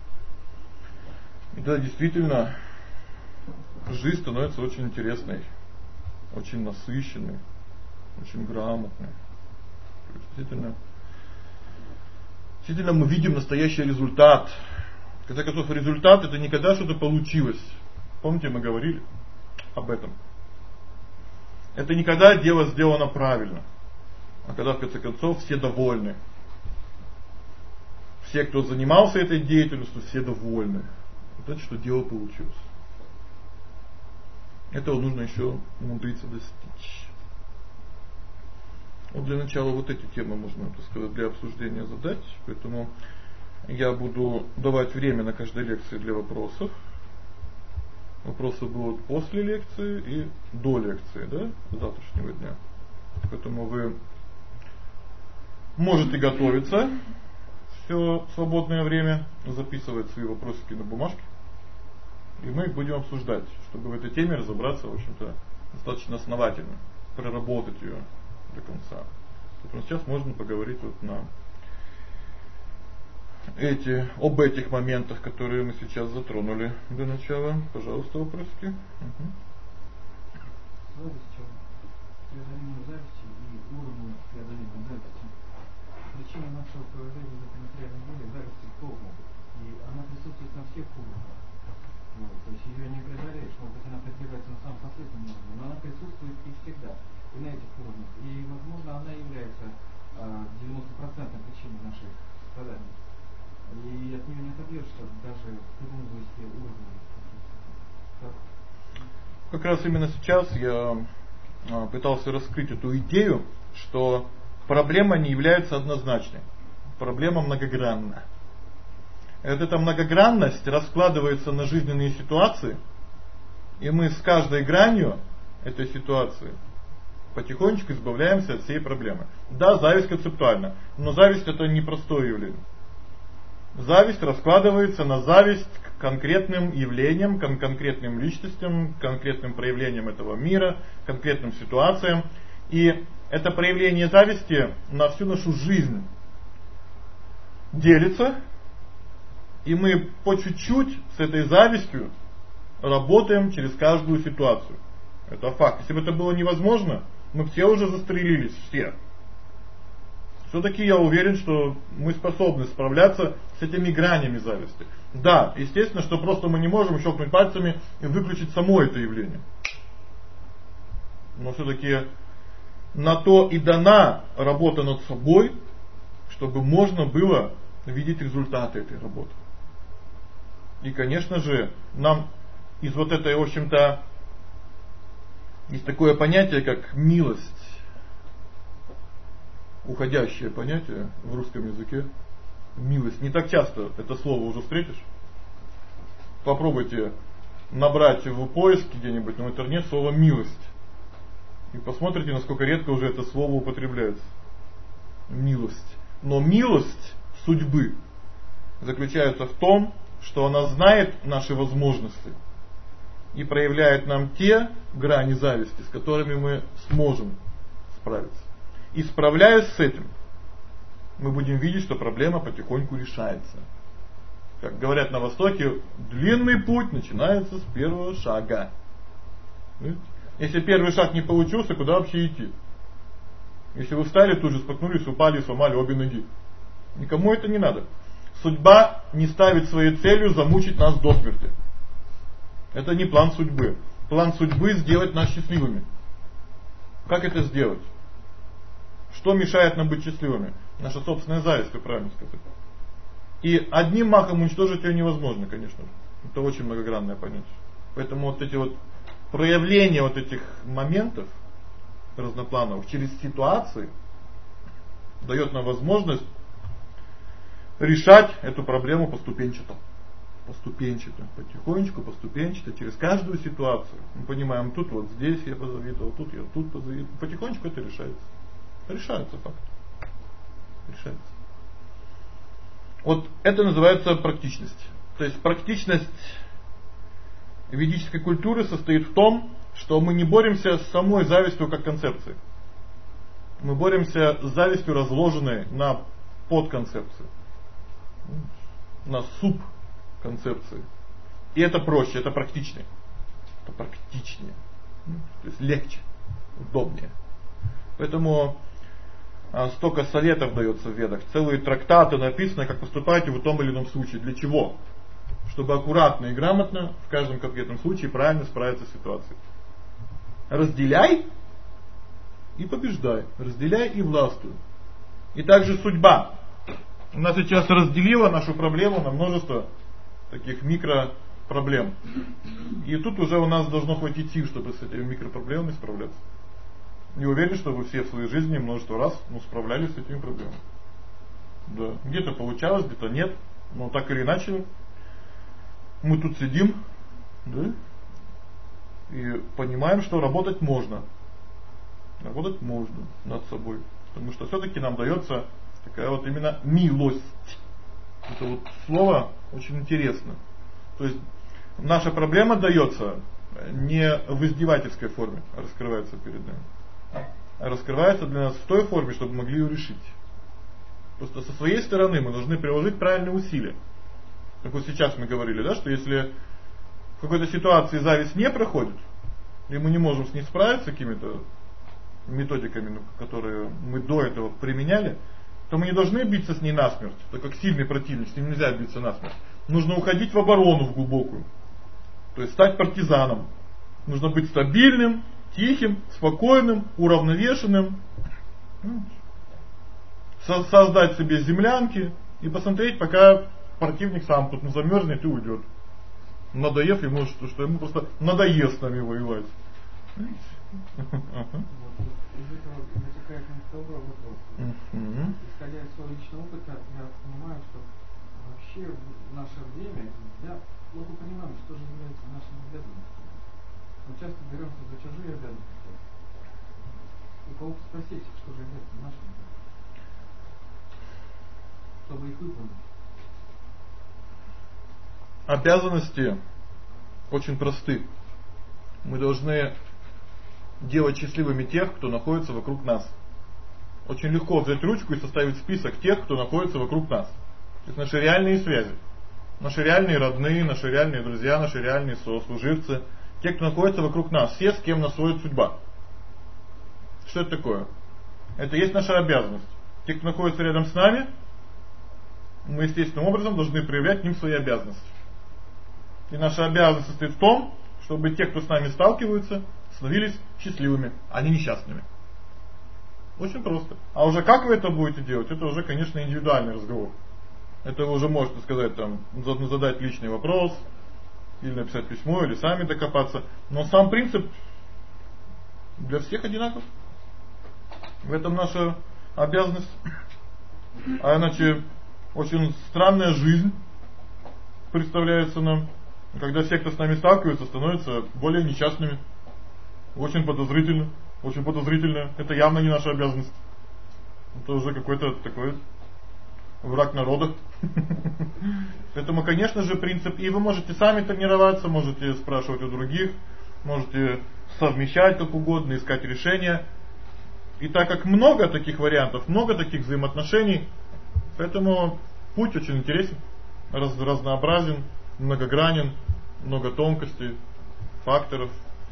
И тогда действительно жизнь становится очень интересной, очень насыщенной, очень грамотной. Действительно мы видим настоящий результат. В конце концов, результат — это не когда что-то получилось. Помните, мы говорили об этом. Это не когда дело сделано правильно, а когда в конце концов все довольны. Все, кто занимался этой деятельностью, все довольны. Вот это что дело получилось. Этого нужно еще умудриться достичь. Вот для начала вот эти темы можно, так сказать, для обсуждения задать. Поэтому я буду давать время на каждой лекции для вопросов. Вопросы будут после лекции и до лекции, да, завтрашнего дня. Поэтому вы можете готовиться все свободное время, записывать свои вопросики на бумажке. И мы их будем обсуждать, чтобы в этой теме разобраться, в общем-то, достаточно основательно, проработать ее до конца. Поэтому сейчас можно поговорить вот об этих моментах, которые мы сейчас затронули до начала. Пожалуйста, вопросики. Причина нашего положения в этой материальном мире зависть к Богу, и она присутствует на всех уровнях. То есть ее не преодолеешь, может быть, она преодолевается на самом последнем уровне, но она присутствует и всегда, и на этих уровнях. И, возможно, она является 90% причиной наших страданий. И от нее не отобьешься даже в любом высоте уровне. Как раз именно сейчас я пытался раскрыть эту идею, что проблема не является однозначной. Проблема многогранна. И вот эта многогранность раскладывается на жизненные ситуации, и мы с каждой гранью этой ситуации потихонечку избавляемся от всей проблемы. Да, зависть концептуальна, но зависть — это не простое явление. Зависть раскладывается на зависть к конкретным явлениям, к конкретным личностям, к конкретным проявлениям этого мира, конкретным ситуациям. И это проявление зависти на всю нашу жизнь делится, и мы по чуть-чуть с этой завистью работаем через каждую ситуацию. Это факт. Если бы это было невозможно, мы все уже застрелились, все. Все-таки я уверен, что мы способны справляться с этими гранями зависти. Да, естественно, что просто мы не можем щелкнуть пальцами и выключить само это явление. Но все-таки на то и дана работа над собой, чтобы можно было видеть результаты этой работы. И, конечно же, нам из вот этой, в общем-то, есть такое понятие, как милость. Уходящее понятие в русском языке. Милость. Не так часто это слово уже встретишь. Попробуйте набрать в поиске где-нибудь на интернет слово милость. И посмотрите, насколько редко уже это слово употребляется. Милость. Но милость судьбы заключается в том, что она знает наши возможности. и проявляет нам те грани зависти, с которыми мы сможем справиться. И справляясь с этим, мы будем видеть, что проблема потихоньку решается. Как говорят на Востоке, длинный путь начинается с первого шага. Если первый шаг не получился, куда вообще идти? Если вы встали, тут же споткнулись, упали и сломали обе ноги. Никому это не надо. Судьба не ставит своей целью замучить нас до смерти. Это не план судьбы. План судьбы сделать нас счастливыми. Как это сделать? Что мешает нам быть счастливыми? Наша собственная зависть, как правильно сказать. И одним махом уничтожить ее невозможно, конечно же. Это очень многогранное понятие. Поэтому вот эти вот проявления вот этих моментов разноплановых через ситуации дает нам возможность решать эту проблему поступенчато. Поступенчато, потихонечку, поступенчато, через каждую ситуацию. Мы понимаем, тут вот здесь я позавидовал, тут я тут позавидовал. Потихонечку это решается. Решается факт. Решается. Вот это называется практичность. То есть практичность ведической культуры состоит в том, что мы не боремся с самой завистью как концепцией. Мы боремся с завистью, разложенной на подконцепции, на субконцепции. И это проще, это практичнее. Это практичнее. То есть легче, удобнее. Поэтому столько советов дается в Ведах, целые трактаты написаны, как поступать в том или ином случае. Для чего? Чтобы аккуратно и грамотно в каждом конкретном случае правильно справиться с ситуацией. Разделяй и побеждай. Разделяй и властвуй. И также судьба. У нас сейчас разделила нашу проблему на множество таких микропроблем. И тут уже у нас должно хватить сил, чтобы с этими микропроблемами справляться. Не уверен, что вы все в своей жизни множество раз справлялись с этими проблемами. Да. Где-то получалось, где-то нет. Но так или иначе, мы тут сидим, да, и понимаем, что работать можно. Работать можно над собой. Потому что все-таки нам дается такая вот именно милость. Это вот слово очень интересно. То есть наша проблема дается не в издевательской форме, а раскрывается перед нами. А раскрывается для нас в той форме, чтобы мы могли ее решить. Просто со своей стороны мы должны приложить правильные усилия. Как вот сейчас мы говорили, да, что если в какой-то ситуации зависть не проходит, и мы не можем с ней справиться какими-то методиками, которые мы до этого применяли, то мы не должны биться с ней насмерть. Так как сильный противник, с ним нельзя биться насмерть. Нужно уходить в оборону, в глубокую. То есть стать партизаном. Нужно быть стабильным, тихим, спокойным, уравновешенным. Создать себе землянки и посмотреть, пока противник сам тут замерзнет и уйдет. Надоев ему, что ему просто надоест с нами воевать. Из этого вытекает второй вопрос. Исходя из своего личного опыта, я понимаю, что вообще в наше время я плохо понимаю, что же является нашими обязанностями. Мы часто беремся за чужие обязанности. У кого-то спросить, что же является нашими обязанностями, чтобы их выполнить. Обязанности очень просты. Мы должны делать счастливыми тех, кто находится вокруг нас. Очень легко взять ручку и составить список тех, кто находится вокруг нас. То есть наши реальные связи. Наши реальные родные, наши реальные друзья, наши реальные сослуживцы. Те, кто находится вокруг нас. Все, с кем нас сводит судьба. Что это такое? Это есть наша обязанность. Те, кто находится рядом с нами, мы естественным образом должны проявлять к ним свои обязанности. И наша обязанность состоит в том, чтобы те, кто с нами сталкиваются, становились счастливыми, а не несчастными. Очень просто. А уже как вы это будете делать, это уже, конечно, индивидуальный разговор. Это вы уже можете сказать, там, задать личный вопрос, или написать письмо, или сами докопаться. Но сам принцип для всех одинаков. В этом наша обязанность. А иначе очень странная жизнь представляется нам, когда все, кто с нами сталкивается, становятся более несчастными. Очень подозрительно. Очень подозрительно. Это явно не наша обязанность. Это уже какой-то такой враг народа. Поэтому, конечно же, принцип, и вы можете сами тренироваться, можете спрашивать у других, можете совмещать как угодно, искать решения. И так как много таких вариантов, много таких взаимоотношений, поэтому путь очень интересен, разнообразен, многогранен, много тонкостей, факторов.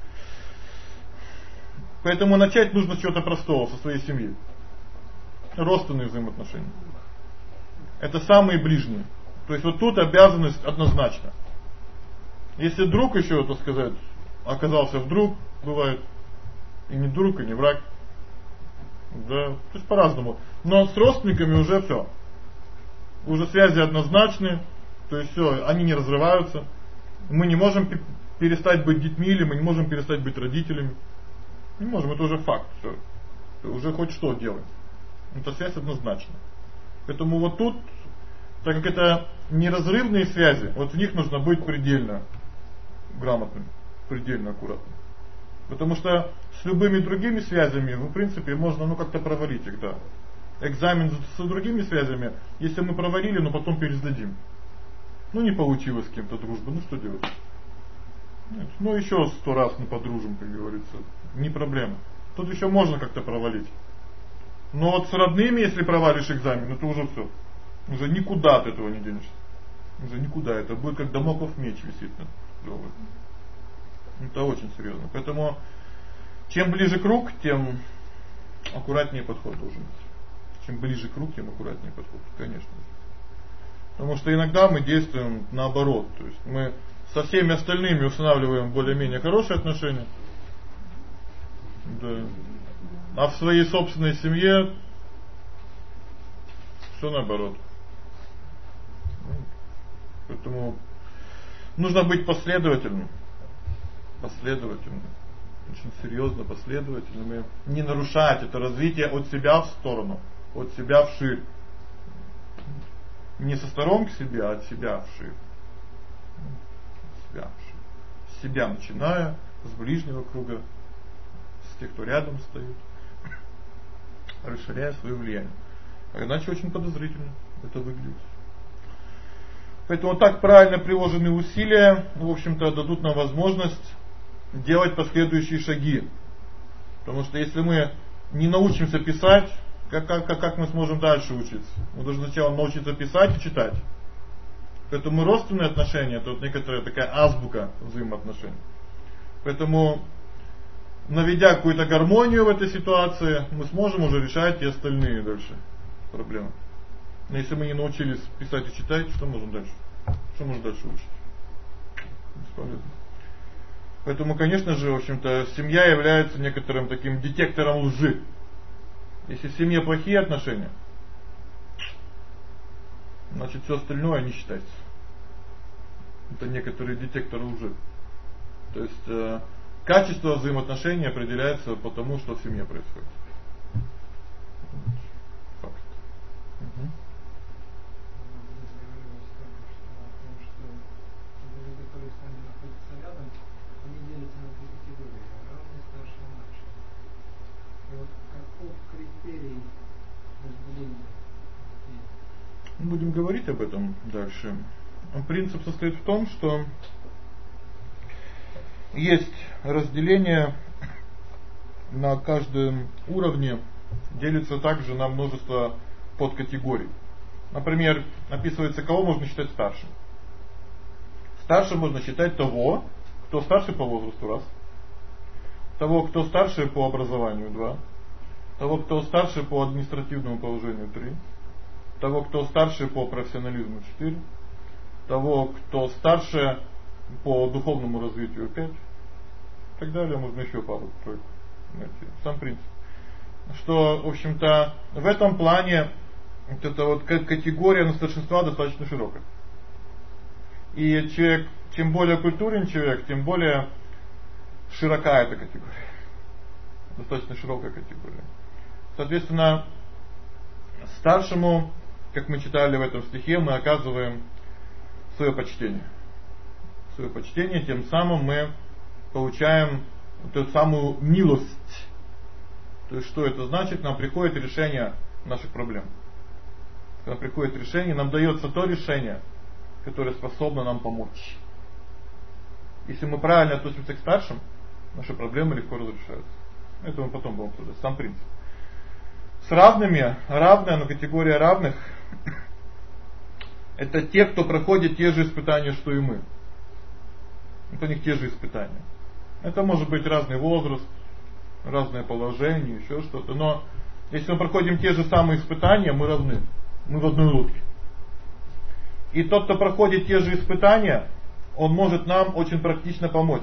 Поэтому начать нужно с чего-то простого, со своей семьи. Родственные взаимоотношения. Это самые ближние. То есть вот тут обязанность однозначно. Если друг еще, так сказать, оказался вдруг, бывает и не друг, и не враг. Да, то есть по-разному. Но с родственниками уже всё. Уже связи однозначны, то есть всё, они не разрываются. Мы не можем перестать быть детьми, или мы не можем перестать быть родителями. Не можем, это уже факт, всё. Уже хоть что делаем. Эта связь однозначна. Поэтому вот тут, так как это неразрывные связи, вот в них нужно быть предельно грамотным, предельно аккуратным. Потому что с любыми другими связями, в принципе, можно как-то провалить их, да. Экзамен с другими связями, если мы провалили, но потом пересдадим. Не получилось с кем-то дружба, что делать? Нет, еще 100 раз мы подружим, как говорится. Не проблема. Тут еще можно как-то провалить. Но вот с родными, если провалишь экзамен, это уже всё. Уже никуда от этого не денешься. Уже никуда. Это будет как дамоклов меч висит над головой. Это очень серьезно. Поэтому чем ближе круг, тем аккуратнее подход должен быть. Чем ближе круг, тем аккуратнее подход, конечно. Потому что иногда мы действуем наоборот, то есть мы со всеми остальными устанавливаем более-менее хорошие отношения. Да. А в своей собственной семье всё наоборот. Поэтому нужно быть последовательным. Очень серьезно последовательными, не нарушать это развитие от себя в сторону, от себя вширь. Не со сторон к себе, а от себя вширь. С себя начиная, с ближнего круга, с тех, кто рядом стоит, расширяя свое влияние. А иначе очень подозрительно это выглядит. Поэтому вот так правильно приложенные усилия, в общем-то, дадут нам возможность делать последующие шаги. Потому что если мы не научимся писать, как мы сможем дальше учиться? Мы должны сначала научиться писать и читать. Поэтому родственные отношения, это вот некоторая такая азбука взаимоотношений. Поэтому, наведя какую-то гармонию в этой ситуации, мы сможем уже решать и остальные дальше проблемы. Но если мы не научились писать и читать, что можем дальше? Что можно дальше учить? Бесполезно. Поэтому, конечно же, в общем-то, семья является некоторым таким детектором лжи. Если в семье плохие отношения, значит всё остальное не считается. Это некоторые детекторы лжи. То есть качество взаимоотношений определяется по тому, что в семье происходит. Факт. Угу. Будем говорить об этом дальше. Принцип состоит в том, что есть разделение на каждом уровне, делится также на множество подкатегорий. Например, описывается, кого можно считать старшим. Старшим можно считать того, кто старше по возрасту, раз. Того, кто старше по образованию, два. Того, кто старше по административному положению, 3. Того, кто старше по профессионализму, 4. Того, кто старше по духовному развитию, 5. И так далее, можно еще пару-тройку найти. Сам принцип. Что, в общем-то, в этом плане вот эта вот категория старшинства достаточно широкая. И человек, чем более культурен человек, тем более широка эта категория. Достаточно широкая категория. Соответственно, старшему, как мы читали в этом стихе, мы оказываем свое почтение. Свое почтение, тем самым мы получаем вот эту самую милость. То есть что это значит? Нам приходит решение наших проблем. Когда приходит решение, нам дается то решение, которое способно нам помочь. Если мы правильно относимся к старшим, наши проблемы легко разрешаются. Это мы потом будем обсуждать, сам принцип. С равными, равная, но категория равных — это те, кто проходит те же испытания, что и мы. Это у них те же испытания. Это может быть разный возраст, разное положение, еще что-то. Но если мы проходим те же самые испытания, мы равны. Мы в одной лодке. И тот, кто проходит те же испытания, он может нам очень практично помочь.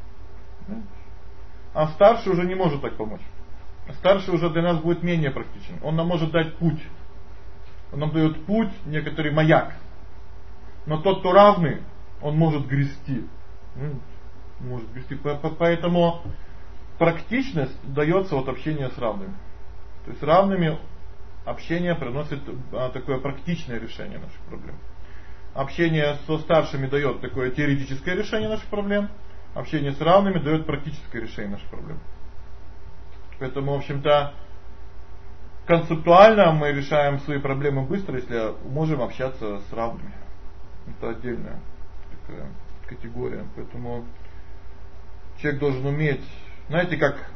А старший уже не может так помочь. Старший уже для нас будет менее практичен. Он нам может дать путь. Он нам дает путь, некоторый маяк. Но тот, кто равный, он может грести. Может грести. Поэтому практичность дается от общения с равными. То есть равными общение приносит такое практичное решение наших проблем. Общение со старшими дает такое теоретическое решение наших проблем. Общение с равными дает практическое решение наших проблем. Поэтому, в общем-то, концептуально мы решаем свои проблемы быстро, если можем общаться с равными. Это отдельная такая категория. Поэтому человек должен уметь, знаете, как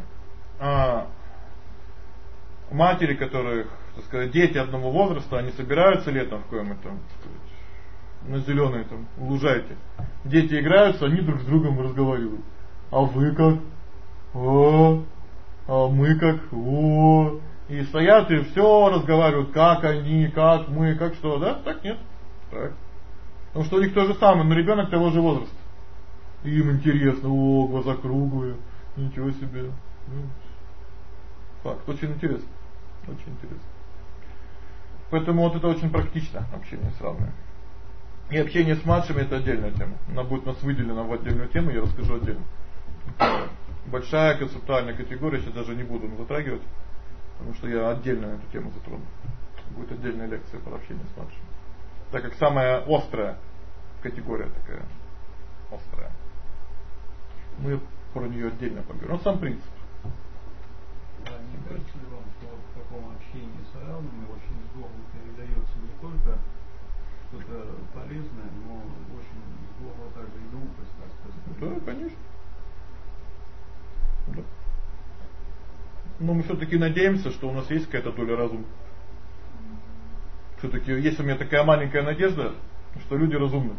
матери, которых, так сказать, дети одного возраста, они собираются летом в каком-то, так сказать, на зелёной там лужайке. Дети играются, они друг с другом разговаривают. А вы как? А мы как? И стоят и все разговаривают, как они, как мы, как что, да? Так нет. Так. Потому что у них то же самое, но ребенок того же возраста. И им интересно, глаза круглые, ничего себе. Факт, очень интересно. Очень интересно. Поэтому вот это очень практично, общение с равными. И общение с младшими — это отдельная тема. Она будет у нас выделена в отдельную тему, я расскажу отдельно. Большая концептуальная категория, сейчас даже не буду затрагивать, потому что я отдельно эту тему затрону. Будет отдельная лекция про общение с младшими. Так как самая острая категория такая, острая. Мы про нее отдельно поговорим. Но сам принцип. Не кажется ли вам, что в таком общении с равными очень здорово передается не только что-то полезное, но очень здорово также и глупость, так сказать? Да, конечно. Да. Но мы все-таки надеемся, что у нас есть какая-то доля разума. Все-таки есть у меня такая маленькая надежда, что люди разумны.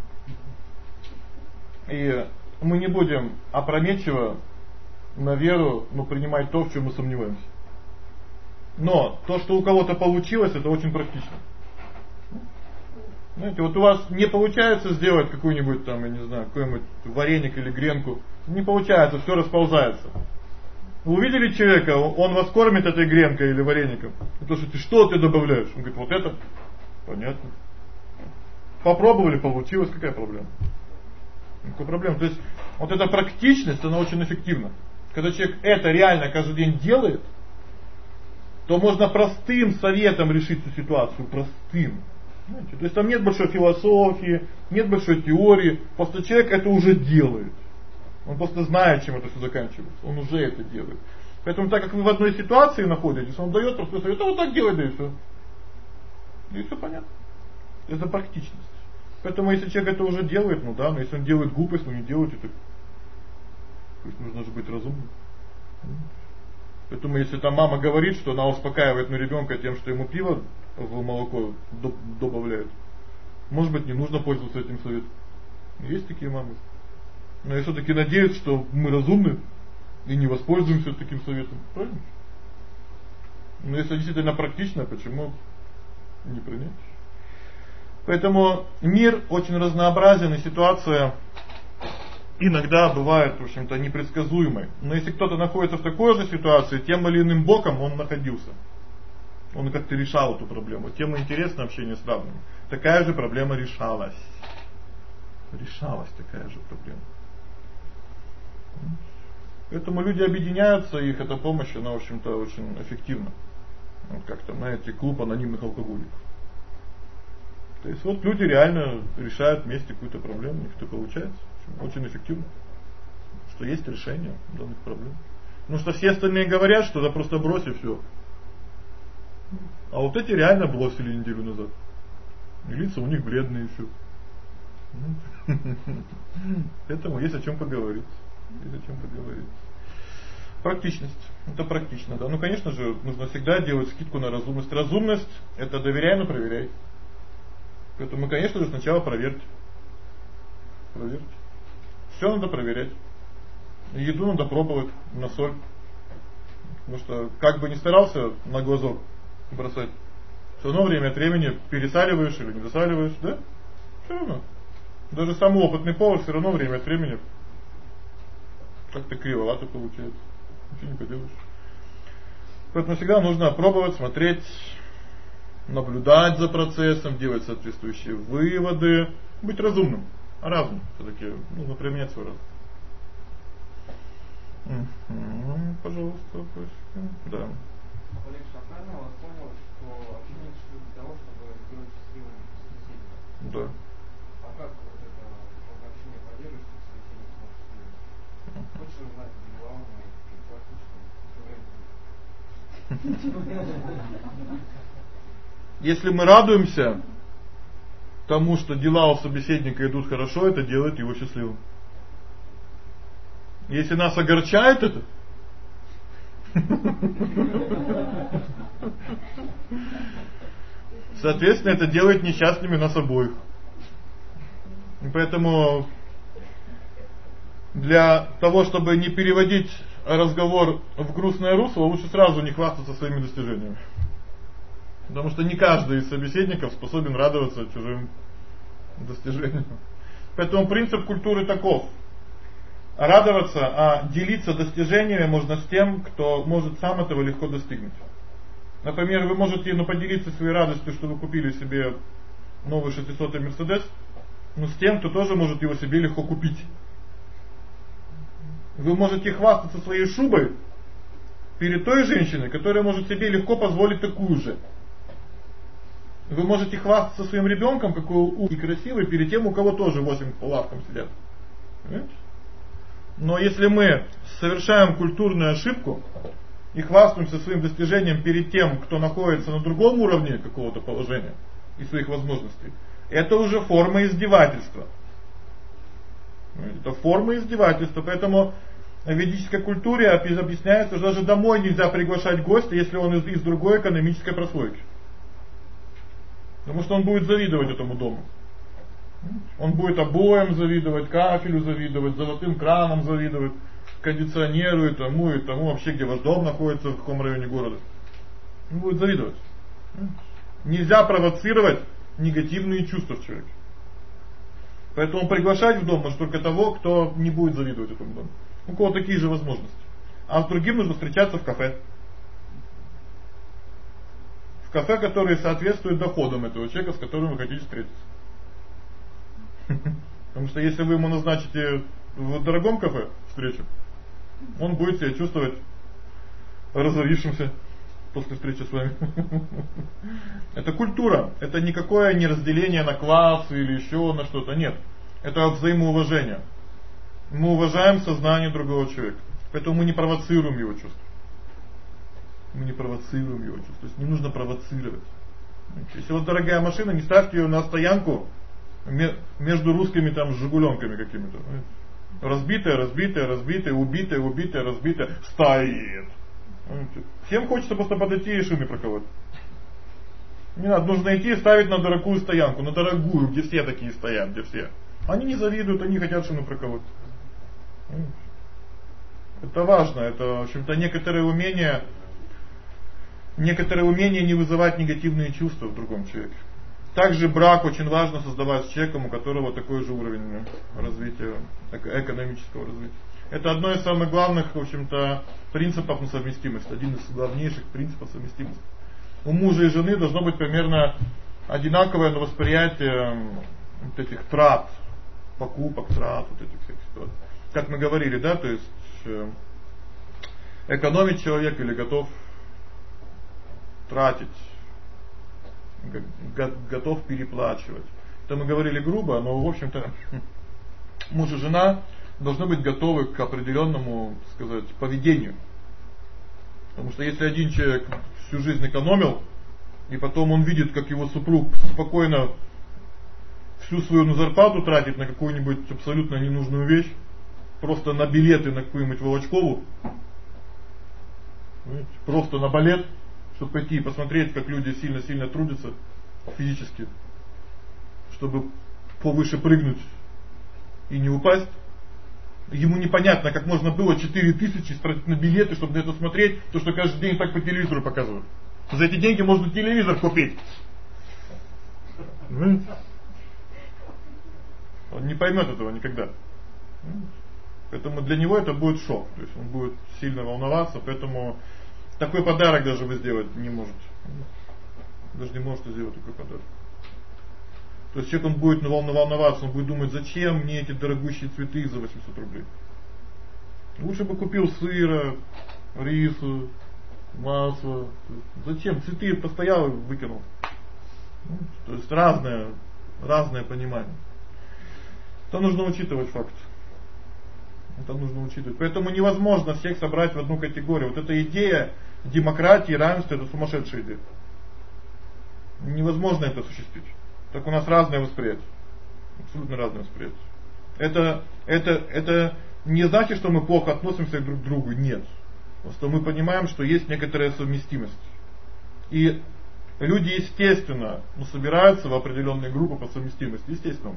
И мы не будем опрометчиво на веру, принимать то, в чем мы сомневаемся. Но то, что у кого-то получилось, это очень практично. Знаете, вот у вас не получается сделать какую-нибудь там, я не знаю, какой-нибудь вареник или гренку. Не получается, все расползается. Вы увидели человека, он вас кормит этой гренкой или вареником. То, что ты добавляешь? Он говорит, вот это. Понятно. Попробовали, получилось, какая проблема? Никакой проблемы. То есть, вот эта практичность, она очень эффективна. Когда человек это реально каждый день делает, то можно простым советом решить эту ситуацию. Простым. Знаете? То есть, там нет большой философии, нет большой теории. Просто человек это уже делает. Он просто знает, чем это все заканчивается. Он уже это делает. Поэтому, так как вы в одной ситуации находитесь, он дает простой совет, вот так делай, да и все. И все понятно. Это практичность. Поэтому, если человек это уже делает, но если он делает глупость, не делайте так. То есть, нужно же быть разумным. Поэтому, если там мама говорит, что она успокаивает ребенка тем, что ему пиво в молоко добавляет, может быть, не нужно пользоваться этим советом. Есть такие мамы. Но я все-таки надеюсь, что мы разумны и не воспользуемся таким советом. Правильно? Но если действительно практично, почему не принять? Поэтому мир очень разнообразен, и ситуация иногда бывает, в общем-то, непредсказуемой. Но если кто-то находится в такой же ситуации, тем или иным боком он находился. Он как-то решал эту проблему. Тем интересно общение с равными. Такая же проблема решалась. Решалась такая же проблема. Поэтому люди объединяются, и их эта помощь, она, в общем-то, очень эффективна. Вот как-то, знаете, клуб анонимных алкоголиков. То есть вот люди реально решают вместе какую-то проблему, у них это получается. Очень эффективно. Что есть решение данных проблем. Потому что все остальные говорят, что да просто брось и все. А вот эти реально бросили неделю назад. И лица у них бледные ещё. Поэтому есть о чём поговорить. Есть о чём поговорить. Практичность. Это практично, да. Ну, конечно же, нужно всегда делать скидку на разумность. Разумность это доверяй, но проверяй. Поэтому, конечно же, сначала проверьте. Проверьте. Всё надо проверять. Еду надо пробовать на соль. Потому что как бы ни старался на глазок бросать, всё равно время от времени пересаливаешь или не досаливаешь, да? Всё равно. Даже самый опытный повар всё равно время от времени как-то кривовато получается. Ничего не поделаешь. Поэтому всегда нужно пробовать, смотреть, наблюдать за процессом, делать соответствующие выводы, быть разумным. Разум всё-таки нужно применять свой разум. Пожалуйста, вопрос. Да. Олег, правильно вас понял, что общение существует для того, чтобы сделать счастливым собеседника? Да. А как вот это общение поддерживать, чтобы собеседник стал счастливым? Хочешь узнать, где главное и классическое? Если мы радуемся тому, что дела у собеседника идут хорошо, это делает его счастливым. Если нас огорчает это, соответственно, это делает несчастными нас обоих. И поэтому для того, чтобы не переводить разговор в грустное русло, лучше сразу не хвастаться своими достижениями. Потому что не каждый из собеседников способен радоваться чужим достижениям. Поэтому принцип культуры таков: радоваться, а делиться достижениями можно с тем, кто может сам этого легко достигнуть. Например, вы можете поделиться своей радостью, что вы купили себе новый 600-й Mercedes, но с тем, кто тоже может его себе легко купить. Вы можете хвастаться своей шубой перед той женщиной, которая может себе легко позволить такую же. Вы можете хвастаться своим ребёнком, какой он и красивый, перед тем, у кого тоже 8 по лавкам сидят. Понимаете? Но если мы совершаем культурную ошибку и хвастаемся своим достижением перед тем, кто находится на другом уровне какого-то положения и своих возможностей, это уже форма издевательства. Это форма издевательства. Поэтому в ведической культуре объясняется, что даже домой нельзя приглашать гостя, если он из другой экономической прослойки. Потому что он будет завидовать этому дому. Он будет обоям завидовать, кафелю завидовать, золотым кранам завидовать, кондиционеру и тому, вообще, где ваш дом находится, в каком районе города. Он будет завидовать. Нельзя провоцировать негативные чувства в человеке. Поэтому приглашать в дом можно только того, кто не будет завидовать этому дому. У кого такие же возможности. А с другим нужно встречаться в кафе. В кафе, которые соответствуют доходам этого человека, с которым вы хотите встретиться. Потому что если вы ему назначите в дорогом кафе встречу, он будет себя чувствовать разорившимся после встречи с вами. Это культура, это никакое не разделение на классы или еще на что-то, нет. Это взаимоуважение. Мы уважаем сознание другого человека. Поэтому мы не провоцируем его чувства. Мы не провоцируем его чувства. То есть не нужно провоцировать. Если вот дорогая машина, не ставьте ее на стоянку между русскими там жигуленками какими-то. Разбитая, убитая, разбитая, стоит. Всем хочется просто подойти и шины проколоть. Не надо, нужно идти и ставить на дорогую стоянку, на дорогую, где все такие стоят, где все. Они не завидуют, они хотят шины проколоть. Это важно, это, в общем-то, некоторые умения не вызывать негативные чувства в другом человеке. Также брак очень важно создавать с человеком, у которого такой же уровень развития, экономического развития. Это одно из самых главных, в общем-то, принципов совместимости, один из главнейших принципов совместимости. У мужа и жены должно быть примерно одинаковое восприятие вот этих трат, покупок, трат, вот этих всех ситуаций. Как мы говорили, да, то есть экономить человек или готов тратить, готов переплачивать. Это мы говорили грубо, но в общем-то муж и жена должны быть готовы к определенному, так сказать, поведению. Потому что если один человек всю жизнь экономил, и потом он видит, как его супруг спокойно всю свою зарплату тратить на какую-нибудь абсолютно ненужную вещь, просто на билеты на какую-нибудь Волочкову, просто на балет, чтобы пойти и посмотреть, как люди сильно-сильно трудятся физически, чтобы повыше прыгнуть и не упасть. Ему непонятно, как можно было 4000 тратить на билеты, чтобы на это смотреть, то, что каждый день так по телевизору показывают. За эти деньги можно телевизор купить. Он не поймет этого никогда. Поэтому для него это будет шок. То есть он будет сильно волноваться, поэтому такой подарок даже вы сделать не можете. Даже не можете сделать такой подарок. То есть человек, он будет волноваться, он будет думать, зачем мне эти дорогущие цветы за 800 рублей. Лучше бы купил сыра, риса, масла. Зачем? Цветы постоял и выкинул. То есть разное понимание. Это нужно учитывать факт. Это нужно учитывать. Поэтому невозможно всех собрать в одну категорию. Вот эта идея демократии, равенства, это сумасшедшая идея. Невозможно это осуществить. Так у нас разное восприятие. Абсолютно разное восприятие. Это не значит, что мы плохо относимся друг к другу. Нет. Просто мы понимаем, что есть некоторая совместимость. И люди, естественно, собираются в определенные группы по совместимости. Естественно.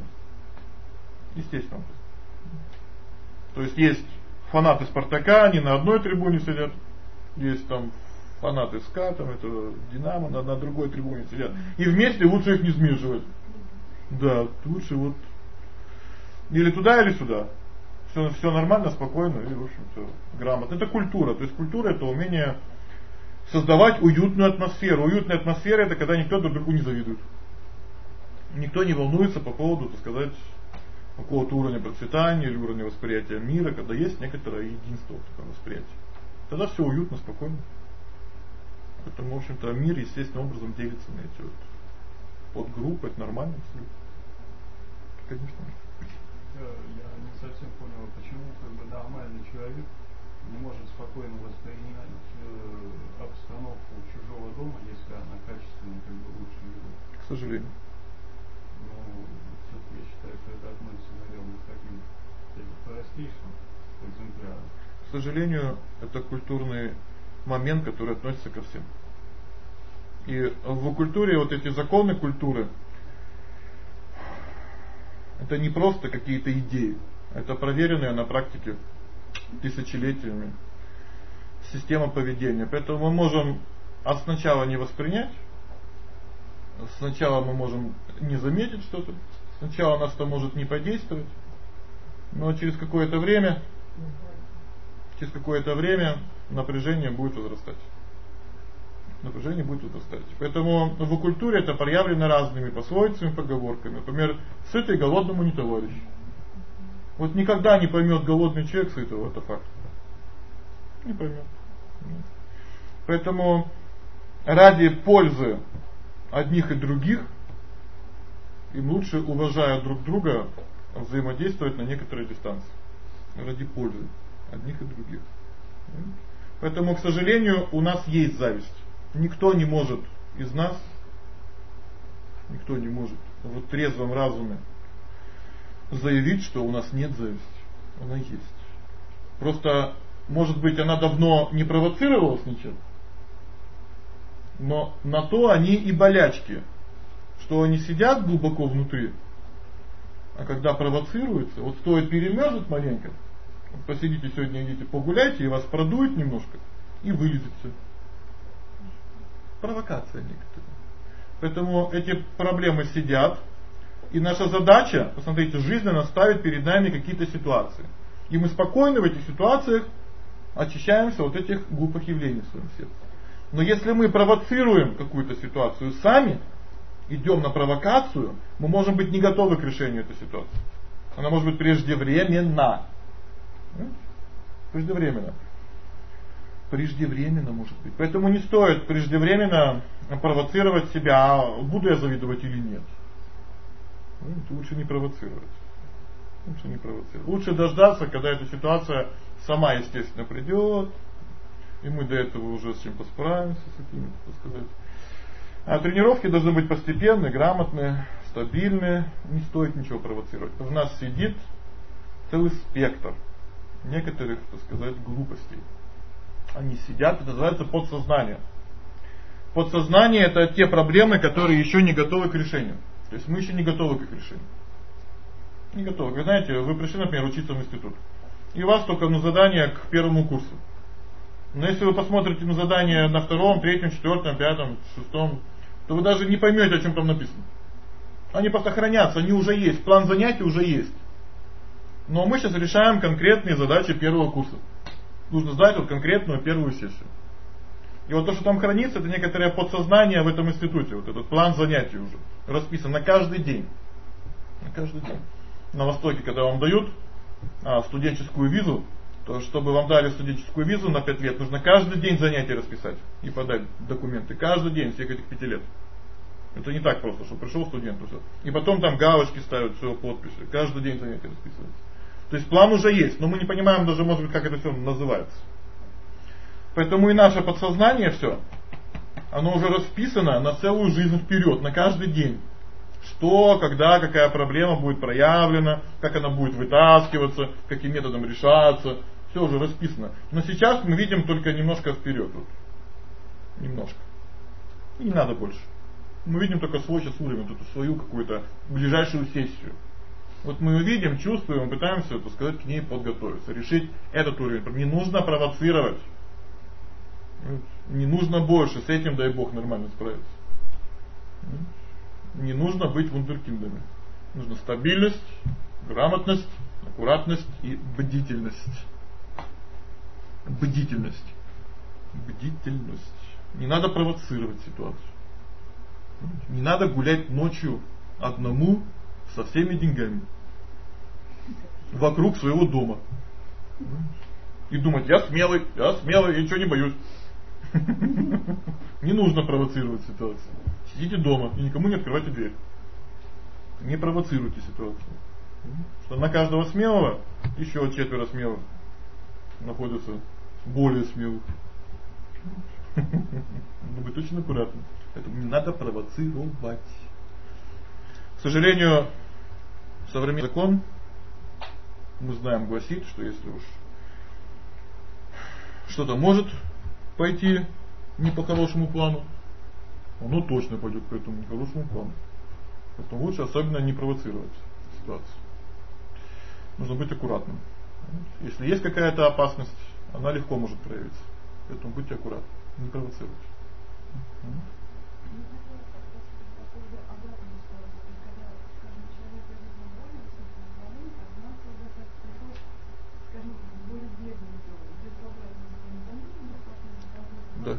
То есть фанаты Спартака, они на одной трибуне сидят. Есть там фанаты СКА, там это Динамо, на другой трибуне сидят. И вместе лучше их не смешивать. Да, лучше вот или туда, или сюда. Все нормально, спокойно и, в общем-то, грамотно. Это культура. То есть культура — это умение создавать уютную атмосферу. Уютная атмосфера — это когда никто друг другу не завидует. Никто не волнуется по поводу, так сказать, какого-то уровня процветания или уровня восприятия мира, когда есть некоторое единство в таком восприятии. Тогда все уютно, спокойно. Поэтому, в общем-то, мир естественным образом делится на эти вот подгруппы, это нормально абсолютно. Конечно. Я не совсем понял, почему нормальный человек не может спокойно воспринимать обстановку чужого дома, если она качественно лучше его. К сожалению. Все-таки я считаю, что это относится, наверное, к таким простейшим экземплярам. К сожалению, это культурный момент, который относится ко всем. И в культуре вот эти законы культуры, это не просто какие-то идеи, это проверенная на практике тысячелетиями система поведения. Поэтому мы можем сначала не воспринять, сначала мы можем не заметить что-то, сначала нас это может не подействовать, но через какое-то время напряжение будет возрастать. Поэтому в культуре это проявлено разными пословицами, поговорками. Например, сытый голодному не товарищ. Вот никогда не поймет голодный человек сытого, это факт. Не поймет. Поэтому ради пользы одних и других им лучше, уважая друг друга, взаимодействовать на некоторой дистанции. Ради пользы одних и других. Поэтому, к сожалению, у нас есть зависть. Никто не может из нас, в трезвом разуме заявить, что у нас нет зависти. Она есть. Просто, может быть, она давно не провоцировалась ничем, но на то они и болячки, что они сидят глубоко внутри, а когда провоцируются, вот стоит перемёрзнуть маленько, посидите сегодня, идите погуляйте, и вас продует немножко, и вылезет всё. Провокация некоторая. Поэтому эти проблемы сидят, и наша задача, посмотрите, жизненно ставит перед нами какие-то ситуации. И мы спокойно в этих ситуациях очищаемся от этих глупых явлений в своем сердце. Но если мы провоцируем какую-то ситуацию сами, идем на провокацию, мы можем быть не готовы к решению этой ситуации. Она может быть преждевременна. Преждевременно может быть. Поэтому не стоит преждевременно провоцировать себя, буду я завидовать или нет. Лучше не провоцировать. Лучше дождаться, когда эта ситуация сама, естественно, придет, и мы до этого уже с чем-то справимся, с какими-то, так сказать. А тренировки должны быть постепенные, грамотные, стабильны, не стоит ничего провоцировать. В нас сидит целый спектр некоторых, так сказать, глупостей. Они сидят, это называется подсознание. Подсознание — это те проблемы, которые еще не готовы к решению. То есть мы еще не готовы к их решению. Не готовы. Вы знаете, вы пришли, например, учиться в институт. И у вас только задание к первому курсу. Но если вы посмотрите на задание на втором, третьем, четвертом, пятом, шестом, то вы даже не поймете, о чем там написано. Они просто хранятся, они уже есть. План занятий уже есть. Но мы сейчас решаем конкретные задачи первого курса. Нужно сдать вот конкретную первую сессию. И вот то, что там хранится, это некоторое подсознание в этом институте. Вот этот план занятий уже расписан на каждый день. На каждый день. На Востоке, когда вам дают студенческую визу, то чтобы вам дали студенческую визу на 5 лет, нужно каждый день занятия расписать и подать документы. Каждый день, всех этих 5 лет. Это не так просто, что пришел студент и все. И потом там галочки ставят, все, подписи. Каждый день занятия расписываются. То есть план уже есть, но мы не понимаем даже, может быть, как это все называется. Поэтому и наше подсознание все, оно уже расписано на целую жизнь вперед, на каждый день. Что, когда, какая проблема будет проявлена, как она будет вытаскиваться, каким методом решаться. Все уже расписано. Но сейчас мы видим только немножко вперед. Вот. Немножко. И не надо больше. Мы видим только свой сейчас уровень, эту свою какую-то ближайшую сессию. Вот мы увидим, чувствуем, пытаемся, так сказать, к ней подготовиться, решить этот уровень. Не нужно провоцировать. Не нужно больше, с этим, дай Бог, нормально справиться. Не нужно быть вундеркиндами. Нужна стабильность, грамотность, аккуратность и бдительность. Бдительность. Бдительность. Не надо провоцировать ситуацию. Не надо гулять ночью одному со всеми деньгами вокруг своего дома. И думать: я смелый, я ничего не боюсь. Не нужно провоцировать ситуацию. Сидите дома и никому не открывайте дверь. Не провоцируйте ситуацию. Что на каждого смелого еще 4 смелых находятся более смелых. Нужно быть очень аккуратным. Поэтому не надо провоцировать. К сожалению, современный закон, мы знаем, гласит, что если уж что-то может пойти не по хорошему плану, оно точно пойдет по этому нехорошему плану. Поэтому лучше особенно не провоцировать ситуацию. Нужно быть аккуратным. Если есть какая-то опасность, она легко может проявиться. Поэтому будьте аккуратны, не провоцируйте. Да.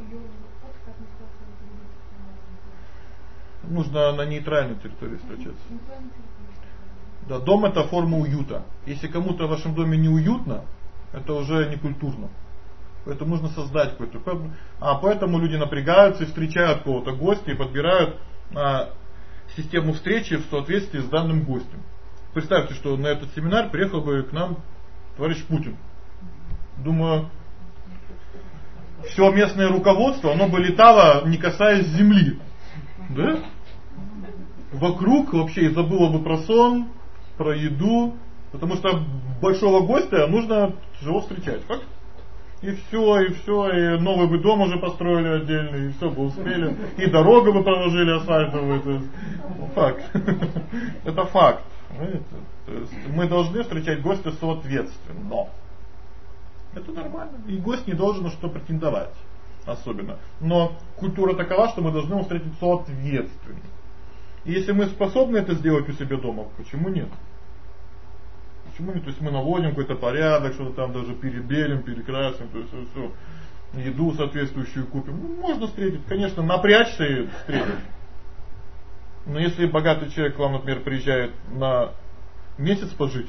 Нужно на нейтральной территории встречаться. Да, дом — это форма уюта. Если кому-то в вашем доме неуютно, это уже не культурно. Поэтому нужно создать какой-то. Поэтому люди напрягаются и встречают кого-то гостя и подбирают систему встречи в соответствии с данным гостем. Представьте, что на этот семинар приехал бы к нам товарищ Путин. Думаю, все местное руководство, оно бы летало, не касаясь земли. Да? Вокруг вообще и забыло бы про сон, про еду. Потому что большого гостя нужно тяжело встречать. Факт? И все, и новый бы дом уже построили отдельный, и все бы успели. И дорогу бы проложили асфальтовую. Это факт. Это факт. То есть мы должны встречать гостя соответственно. Это нормально. И гость не должен на что претендовать. Особенно. Но культура такова, что мы должны его встретить соответственно. И если мы способны это сделать у себя дома, почему нет? Почему нет? То есть мы наводим какой-то порядок, что-то там даже перебелим, перекрасим, то есть все, еду соответствующую купим. Можно встретить, конечно, напрячься и встретить. Но если богатый человек к вам, например, приезжает на месяц пожить,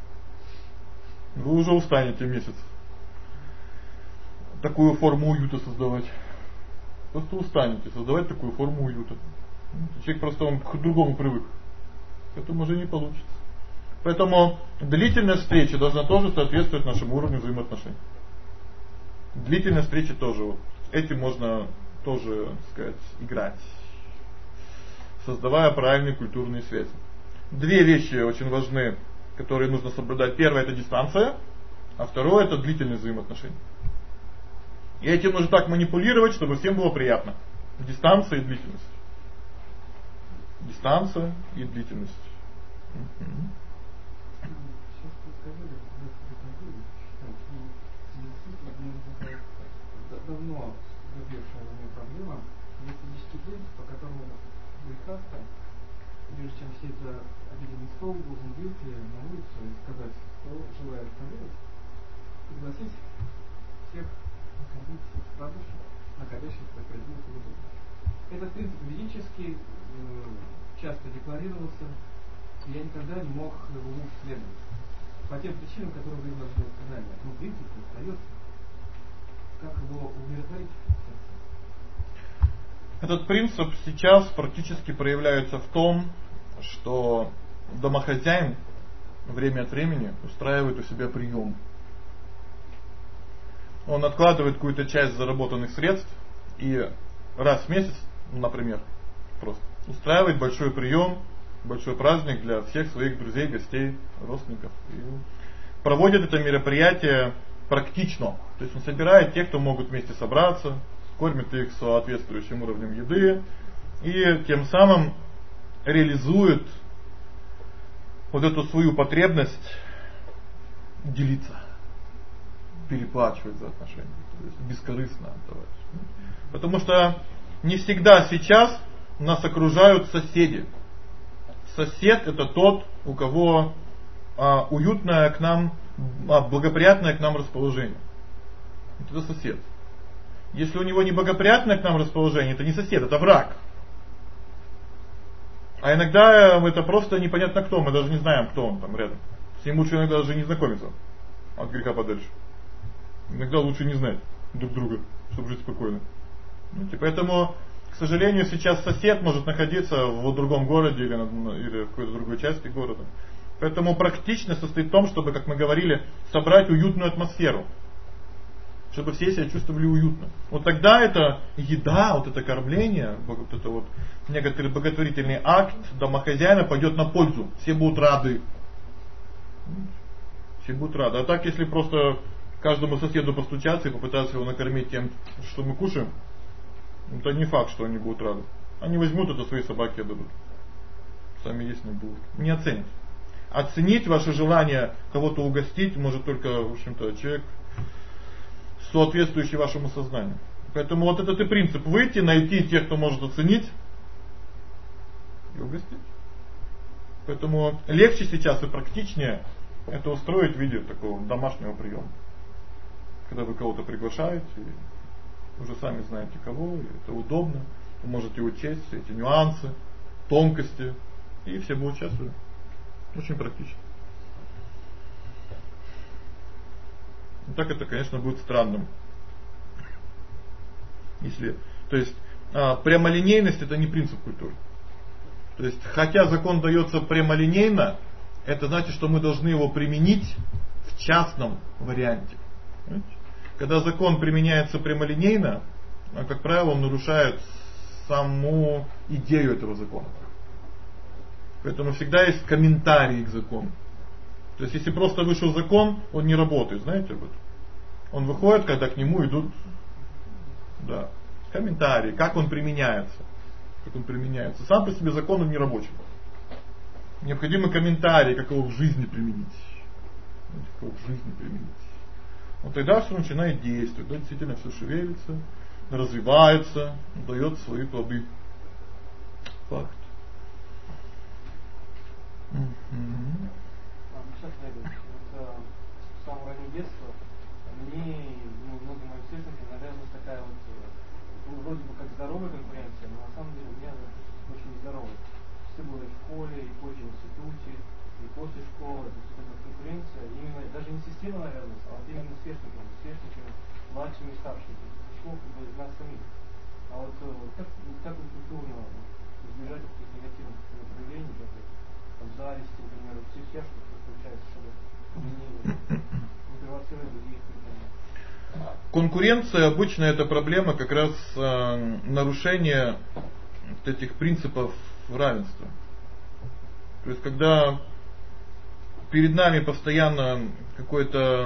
вы уже устанете месяц такую форму уюта создавать. Просто устанете создавать такую форму уюта. Человек просто он к другому привык. Поэтому уже не получится. Поэтому длительность встречи должна тоже соответствовать нашему уровню взаимоотношений. Длительность встречи тоже. Вот, этим можно тоже, так сказать, играть. создавая правильные культурные связи. Две вещи очень важны, которые нужно соблюдать. Первое это дистанция, а второе это длительность взаимоотношений. И этим нужно так манипулировать, чтобы всем было приятно. Дистанция и длительность. Дистанция и длительность. Давно забившая у меня проблема. Есть 10 принципов, по которому Грехаста, прежде чем сесть за обеденный стол, должен выйти на улицу и сказать, кто желает поверить, пригласить всех находить страдущих, находящихся в коридоре дома. Этот принцип ведически часто декларировался, и я никогда не мог ему следовать. По тем причинам, которые вы изложили в сказании. Но принцип остается. Как его умиротворить? Этот принцип сейчас практически проявляется в том, что домохозяин время от времени устраивает у себя прием. Он откладывает какую-то часть заработанных средств и раз в месяц, например, просто устраивает большой прием, большой праздник для всех своих друзей, гостей, родственников. И проводит это мероприятие практично. То есть он собирает тех, кто могут вместе собраться, кормит их соответствующим уровнем еды и тем самым реализует вот эту свою потребность делиться, переплачивать за отношения, то есть бескорыстно отдавать. Потому что не всегда сейчас нас окружают соседи. Сосед это тот, у кого уютное к нам, благоприятное к нам расположение. Это сосед. Если у него неблагоприятное к нам расположение, это не сосед, это враг. А иногда это просто непонятно кто, мы даже не знаем, кто он там рядом. С ним лучше иногда даже не знакомиться от греха подальше. Иногда лучше не знать друг друга, чтобы жить спокойно. Поэтому, к сожалению, сейчас сосед может находиться в другом городе или в какой-то другой части города. Поэтому практичность состоит в том, чтобы, как мы говорили, собрать уютную атмосферу. Чтобы все себя чувствовали уютно. Вот тогда это еда, вот это кормление, вот это вот некоторый благотворительный акт домохозяина пойдет на пользу. Все будут рады. Все будут рады. А так, если просто каждому соседу постучаться и попытаться его накормить тем, что мы кушаем, это не факт, что они будут рады. Они возьмут это своей собаке и отдадут. Сами есть не будут. Не оценят. Оценить ваше желание кого-то угостить может только, в общем-то, человек, соответствующий вашему сознанию. Поэтому вот этот и принцип: выйти, найти тех, кто может оценить и угостить. Поэтому легче сейчас и практичнее это устроить в виде такого домашнего приема. Когда вы кого-то приглашаете, уже сами знаете кого, и это удобно. Вы можете учесть все эти нюансы, тонкости, и все будут счастливы. Очень практично. И так это, конечно, будет странным. Если, то есть, прямолинейность это не принцип культуры. То есть, хотя закон дается прямолинейно, это значит, что мы должны его применить в частном варианте. Понимаете? Когда закон применяется прямолинейно, как правило, он нарушает саму идею этого закона. Поэтому всегда есть комментарии к закону. То есть, если просто вышел закон, он не работает, знаете об этом? Он выходит, когда к нему идут комментарии, как он применяется. Как он применяется. Сам по себе закон он не рабочий. Необходимы комментарии, как его в жизни применить. Как его в жизни применить. Вот тогда все начинает действовать. Да, действительно все шевелится, развивается, дает свои плоды. Факт. С самого раннего детства мне и многим моим сверстникам навязывалась такая вот вроде бы как здоровая конкуренция, но на самом деле у меня очень нездоровая. Все было и в школе, и позже в институте, и после школы. То есть эта конкуренция именно даже не система навязывалась, а вот именно сверстниками, младшими и старшими. Пришло как бы из нас самих. А вот как культурно избежать таких негативных проявлений, как зависти, например, все, что получается, чтобы не провоцировать других. Конкуренция обычно это проблема как раз нарушения вот этих принципов в равенство. То есть когда перед нами постоянно какой-то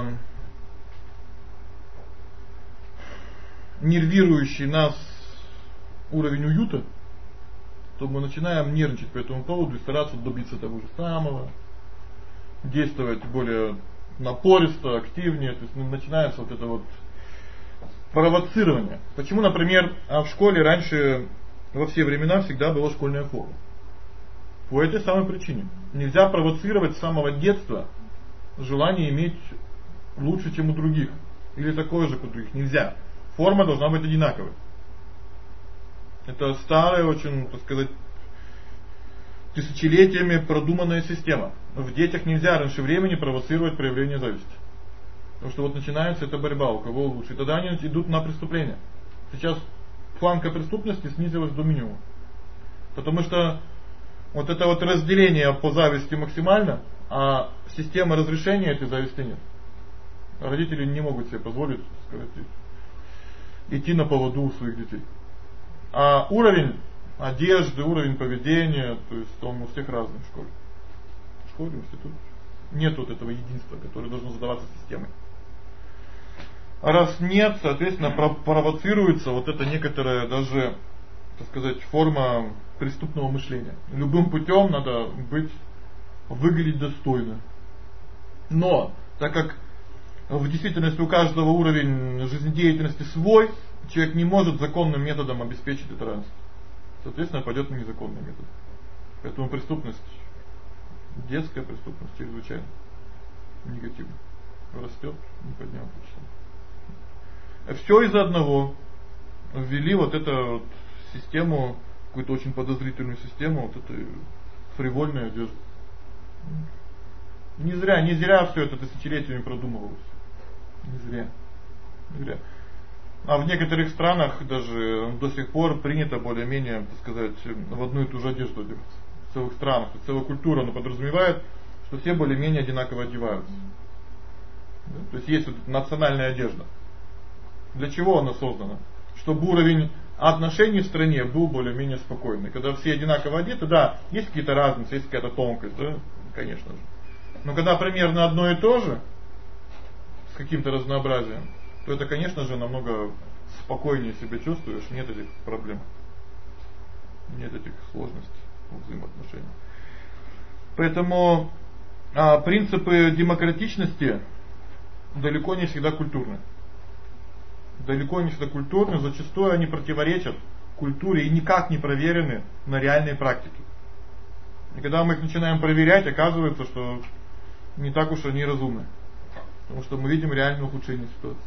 нервирующий нас уровень уюта, то мы начинаем нервничать по этому поводу и стараться добиться того же самого, действовать более напористо, активнее, то есть начинается вот это вот провоцирование. Почему, например, в школе раньше во все времена всегда была школьная форма? По этой самой причине. Нельзя провоцировать с самого детства желание иметь лучше, чем у других, или такое же, как у других. Нельзя. Форма должна быть одинаковой. Это старая, очень, так сказать, тысячелетиями продуманная система. В детях нельзя раньше времени провоцировать проявление зависти. Потому что вот начинается эта борьба, у кого лучше. И тогда они идут на преступление. Сейчас планка преступности снизилась до минимума. Потому что вот это вот разделение по зависти максимально, а системы разрешения этой зависти нет. Родители не могут себе позволить, так сказать, идти на поводу у своих детей. А уровень одежды, уровень поведения, то есть он у всех разный в школе. В школе, в институте. Нет вот этого единства, которое должно задаваться системой. А раз нет, соответственно, провоцируется вот это некоторая даже, так сказать, форма преступного мышления. Любым путем надо выглядеть достойно. Но, так как в действительности у каждого уровень жизнедеятельности свой, человек не может законным методом обеспечить это равенство. Соответственно, пойдет на незаконный метод. Поэтому преступность, детская преступность чрезвычайно негативно растет, не поднял почти. Все из-за одного. Ввели вот эту вот систему, какую-то очень подозрительную систему, вот этой фривольной одежды. Не зря все это тысячелетиями продумывалось. Не зря. А в некоторых странах даже до сих пор принято более-менее, так сказать, в одну и ту же одежду одеваться. В целых странах, целая культура, она подразумевает, что все более-менее одинаково одеваются. Да? То есть вот национальная одежда. Для чего она создана? Чтобы уровень отношений в стране был более-менее спокойный. Когда все одинаково одеты, да, есть какие-то разницы, есть какая-то тонкость, да, конечно же. Но когда примерно одно и то же, с каким-то разнообразием, то это, конечно же, намного спокойнее себя чувствуешь, нет этих проблем. Нет этих сложностей в взаимоотношениях. Поэтому принципы демократичности далеко не всегда культурны. Зачастую они противоречат культуре и никак не проверены на реальной практике. И когда мы их начинаем проверять, оказывается, что не так уж они разумны. Потому что мы видим реальное ухудшение ситуации.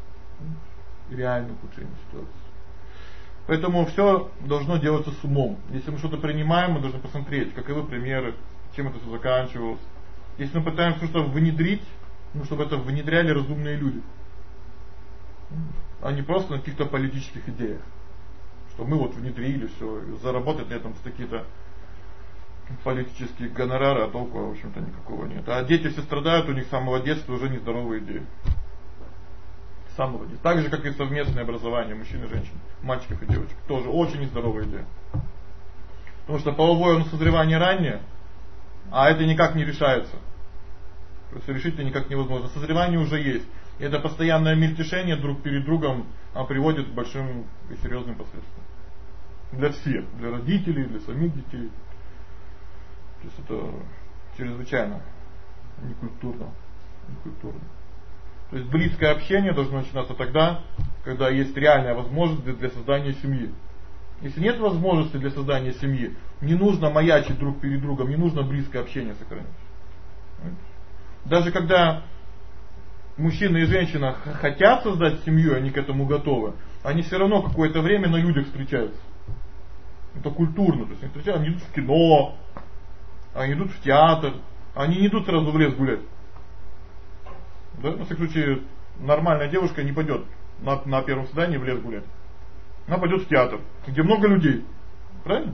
Поэтому все должно делаться с умом. Если мы что-то принимаем, мы должны посмотреть, каковы примеры, чем это все заканчивалось. Если мы пытаемся что-то внедрить, чтобы это внедряли разумные люди. А не просто на каких-то политических идеях. Что мы вот внедрили все, заработать на этом какие-то политические гонорары, а толку, в общем-то, никакого нет. А дети все страдают, у них с самого детства уже нездоровые идеи. С самого детства. Так же, как и совместное образование мужчин и женщин, мальчиков и девочек. Тоже очень нездоровая идея. Потому что половое созревание раннее, а это никак не решается. То есть решить это никак невозможно. Созревание уже есть. И это постоянное мельтешение друг перед другом приводит к большим и серьезным последствиям. Для всех. Для родителей, для самих детей. То есть это чрезвычайно некультурно. То есть близкое общение должно начинаться тогда, когда есть реальная возможность для создания семьи. Если нет возможности для создания семьи, не нужно маячить друг перед другом, не нужно близкое общение сохранять. Даже когда мужчина и женщина хотят создать семью, они к этому готовы, они все равно какое-то время на людях встречаются. Это культурно, то есть они встречаются, они идут в кино, они идут в театр, они не идут сразу в лес гулять. Да? На всякий случай нормальная девушка не пойдет на первом свидании в лес гулять. Она пойдет в театр, где много людей. Правильно?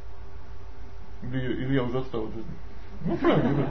Или я уже отстал от жизни? Правильно.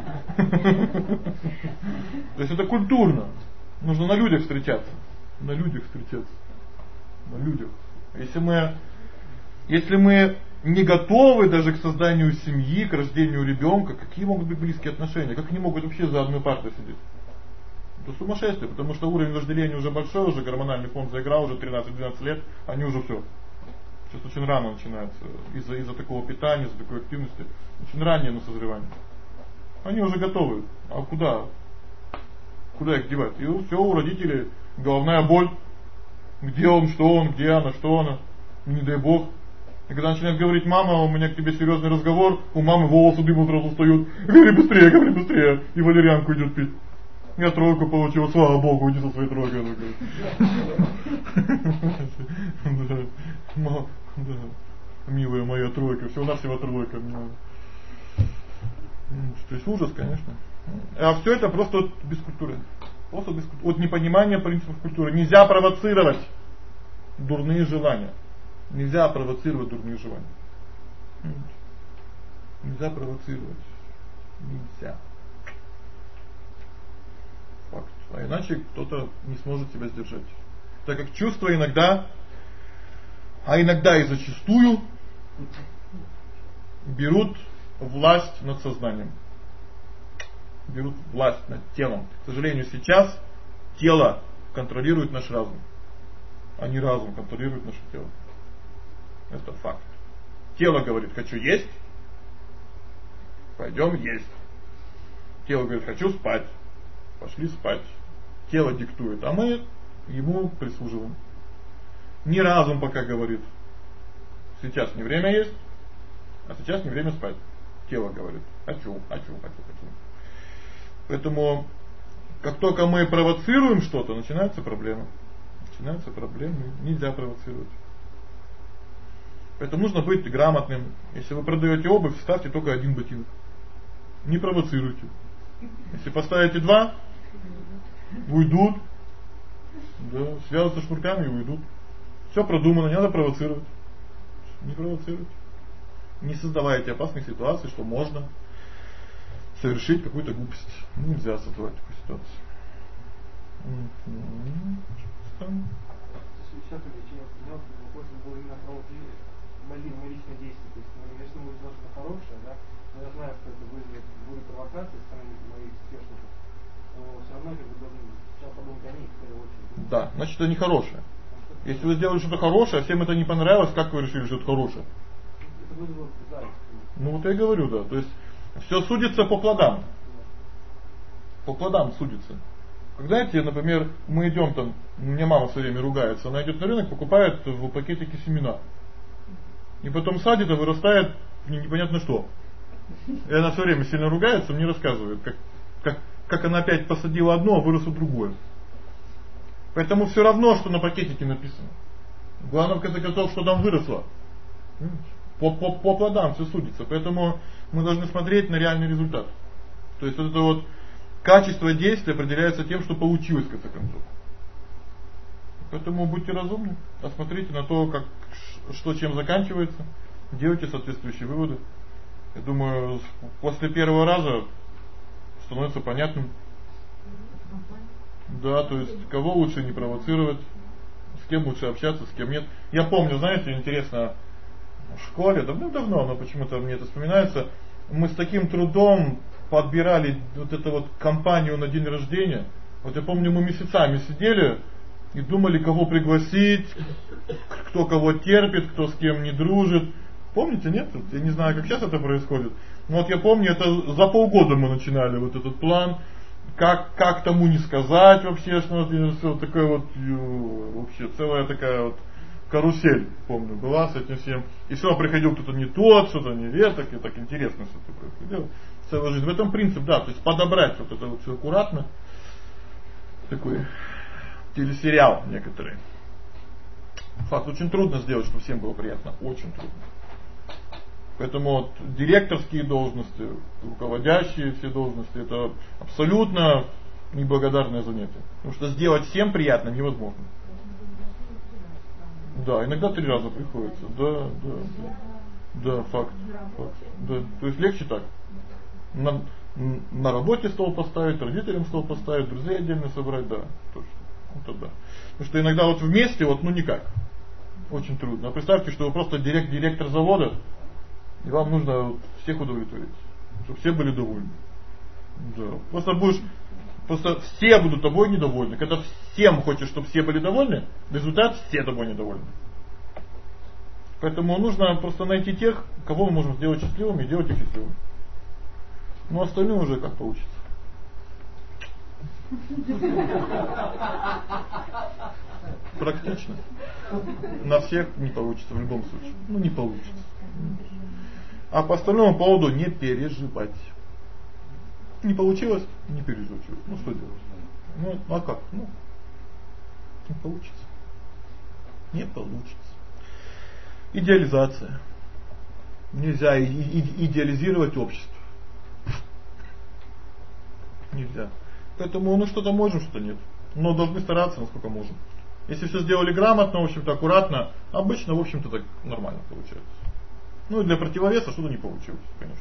То есть это культурно. Нужно на людях встречаться. Если мы не готовы даже к созданию семьи, к рождению ребенка, какие могут быть близкие отношения? Как они могут вообще за одной партой сидеть? Это сумасшествие, потому что уровень вожделения уже большой, уже гормональный фон заиграл, уже 13-12 лет, они уже все. Сейчас очень рано начинается, из-за такого питания, из-за такой активности, очень раннее на созревание. Они уже готовы, а куда? Куда их девать? И все, у родителей головная боль. Где он, где она, что она, не дай бог. И когда начинает говорить: мама, у меня к тебе серьезный разговор, у мамы волосы дымом сразу встают. Говори быстрее. И валерьянку идет пить. Я 3 получил, слава богу, иди со своей 3. Милая моя 3, всего-навсего 3. То есть ужас, конечно. А все это просто без культуры. Просто без культуры. От непонимания принципов культуры. Нельзя провоцировать дурные желания. Нельзя провоцировать дурные желания. Нельзя провоцировать. Нельзя. Факт. А иначе кто-то не сможет себя сдержать. Так как чувства иногда, а иногда и зачастую берут власть над сознанием. Берут власть над телом. К сожалению, сейчас тело контролирует наш разум, а не разум контролирует наше тело. Это факт. Тело говорит: хочу есть, пойдем есть. Тело говорит: хочу спать, пошли спать. Тело диктует, а мы ему прислуживаем. Не разум пока говорит: сейчас не время есть, а сейчас не время спать. Тело говорит: хочу. Поэтому, как только мы провоцируем что-то, начинается проблема. Нельзя провоцировать. Поэтому нужно быть грамотным. Если вы продаете обувь, ставьте только 1 ботинок. Не провоцируйте. Если поставите 2, уйдут. Да, связываются шнурками и уйдут. Все продумано, не надо провоцировать. Не провоцируйте. Не создавайте опасных ситуаций, что можно совершить какую-то глупость. Нельзя создавать такую ситуацию. Сейчас лечение вопрос был именно про мои личные действия. То есть, если мы сделаем что-то хорошее, да, но я знаю, что это вызовет бурю провокации со стороны моих сверстников, то все равно как бы должен сначала подумать о них в первую очередь. Да, значит, это не хорошее. Если вы сделали что-то хорошее, а всем это не понравилось, как вы решили, что это хорошее? Это вызвало зависть. Ну вот я и говорю, да. То есть все судится по плодам. По плодам судится. Когда, например, мы идем там, мне мама все время ругается, она идет на рынок, покупает в пакетике семена. И потом садит, а вырастает непонятно что. И она все время сильно ругается, мне рассказывает, как она опять посадила одно, а выросло другое. Поэтому все равно, что на пакетике написано. Главное, в конце концов, что там выросло. По плодам все судится. Поэтому мы должны смотреть на реальный результат. То есть вот это вот качество действия определяется тем, что получилось в конце концов. Поэтому будьте разумны, посмотрите на то, что чем заканчивается, делайте соответствующие выводы. Я думаю, после первого раза становится понятным. Да, то есть кого лучше не провоцировать, с кем лучше общаться, с кем нет. Я помню, знаете, интересно, в школе, давно, но почему-то мне это вспоминается, мы с таким трудом подбирали вот эту вот компанию на день рождения. Вот я помню, мы месяцами сидели и думали, кого пригласить, кто кого терпит, кто с кем не дружит. Помните, нет? Я не знаю, как сейчас это происходит. Но вот я помню, это за полгода мы начинали вот этот план. Как тому не сказать вообще, что все такое вот вообще целая такая вот карусель, помню, была с этим всем. И все равно приходил кто-то не тот, что-то не веток, и так интересно что-то происходило. Целая жизнь. В этом принцип, да, то есть подобрать вот это вот все аккуратно. Такой телесериал некоторый. Факт, очень трудно сделать, чтобы всем было приятно, очень трудно. Поэтому вот директорские должности, руководящие все должности, это абсолютно неблагодарное занятие. Потому что сделать всем приятно невозможно. Да, иногда 3 раза приходится. Да, факт. Да. То есть легче так. На работе стол поставить, родителям стол поставить, друзей отдельно собрать, да, точно. Это да. Потому что иногда вот вместе вот никак. Очень трудно. А представьте, что вы просто директор завода, И вам нужно всех удовлетворить, чтобы все были довольны. Да. Просто все будут тобой недовольны. Когда всем хочешь, чтобы все были довольны, результат все тобой недовольны. Поэтому нужно просто найти тех, кого мы можем сделать счастливыми, и делать их счастливыми. Ну остальное уже как получится. Практично. На всех не получится в любом случае. Ну не получится. А по остальному поводу не переживать. Не получилось, не переживать. Ну что делать? Ну а как? Ну не получится. Не получится. Идеализация. Нельзя идеализировать общество. Нельзя. Поэтому ну что-то можем, что-то нет. Но должны стараться, насколько можем. Если все сделали грамотно, в общем-то аккуратно, обычно, в общем-то, так нормально получается. Ну и для противовеса что-то не получилось, конечно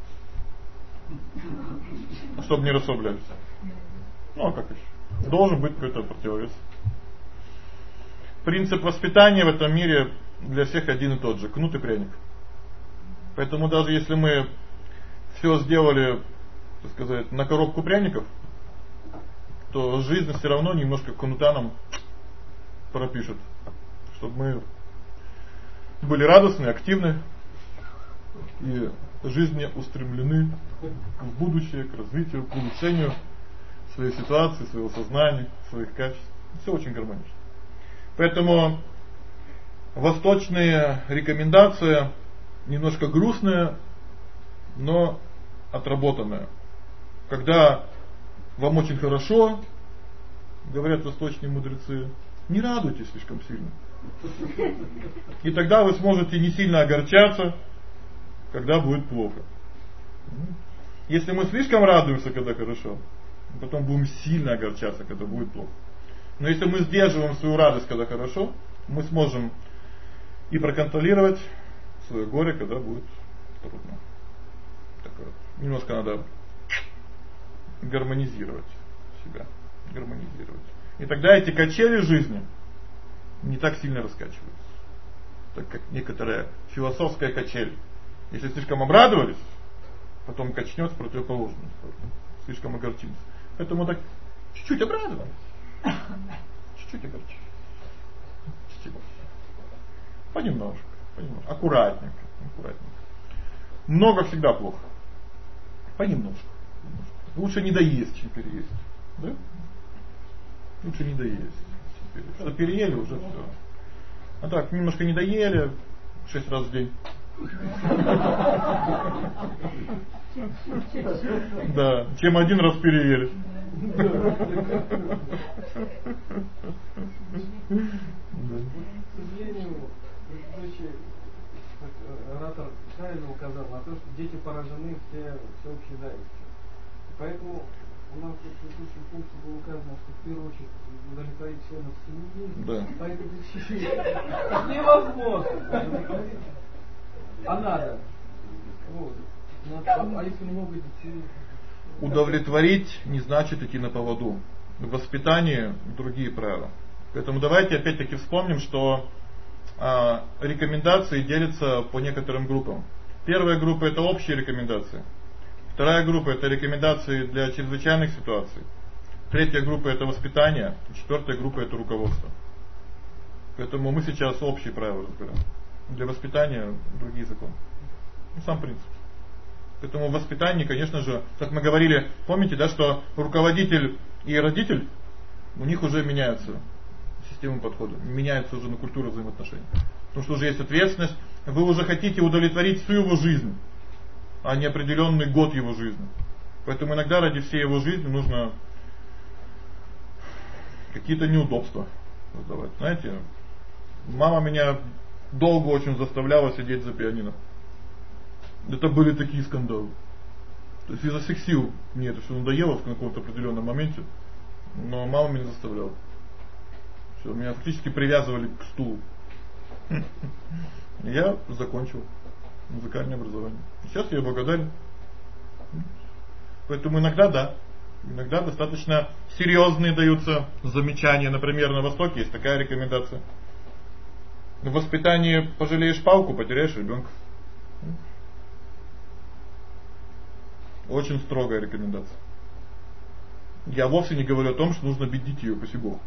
же. Чтобы не расслаблялись. Ну а как еще? Должен быть какой-то противовес. Принцип воспитания в этом мире для всех один и тот же. Кнут и пряник. Поэтому даже если мы все сделали, так сказать, на коробку пряников, то жизнь все равно немножко кнута нам пропишет, чтобы мы были радостны, активны и жизни устремлены в будущее, к развитию, к улучшению своей ситуации, своего сознания, своих качеств. Все очень гармонично. Поэтому восточные рекомендации немножко грустные, но отработанные. Когда вам очень хорошо, говорят восточные мудрецы, не радуйтесь слишком сильно. И тогда вы сможете не сильно огорчаться, когда будет плохо. Если мы слишком радуемся, когда хорошо, потом будем сильно огорчаться, когда будет плохо. Но если мы сдерживаем свою радость, когда хорошо, мы сможем и проконтролировать свое горе, когда будет трудно. Так вот, немножко надо гармонизировать себя, гармонизировать. И тогда эти качели жизни не так сильно раскачиваются. Так как некоторая философская качель. Если слишком обрадовались, потом качнёт в противоположную сторону. Слишком огорчились. Поэтому так чуть-чуть обрадовались. Чуть-чуть огорчились. Чуть-чуть. Понемножку. Аккуратненько. Много всегда плохо. Понемножку. Лучше не доесть, чем переесть. Да? Лучше не доесть. Что переели уже все. А так, немножко не доели 6 раз в день. Да, чем 1 раз переели. К сожалению, предыдущий оратор правильно указал на то, что дети поражены всеобщей завистью. Поэтому у нас в предыдущем пункте было указано, что в первую очередь удовлетворить членов семьи. Да. По этой причине невозможно. А надо. Вот. А если много детей? Удовлетворить не значит идти на поводу. В воспитании другие правила. Поэтому давайте опять-таки вспомним, что рекомендации делятся по некоторым группам. Первая группа это общие рекомендации. Вторая группа это рекомендации для чрезвычайных ситуаций. Третья группа это воспитание, четвертая группа это руководство. Поэтому мы сейчас общие правила разбираем. Для воспитания другие законы. Сам принцип. Поэтому в воспитании, конечно же, как мы говорили, помните, да, что руководитель и родитель, у них уже меняются системы подхода, меняется уже на культуру взаимоотношений. Потому что уже есть ответственность, вы уже хотите удовлетворить всю его жизнь, а не определенный год его жизни. Поэтому иногда ради всей его жизни нужно какие-то неудобства создавать. Знаете, мама меня долго очень заставляла сидеть за пианино. Это были такие скандалы. То есть изо всех сил мне это все надоело в каком-то определенном моменте, но мама меня заставляла. Всё, меня фактически привязывали к стулу. Я закончил музыкальное образование. Сейчас я благодарен. Поэтому иногда достаточно серьезные даются замечания. Например, на Востоке есть такая рекомендация. В воспитании пожалеешь палку, потеряешь ребенка. Очень строгая рекомендация. Я вовсе не говорю о том, что нужно бить детей, упаси Бог.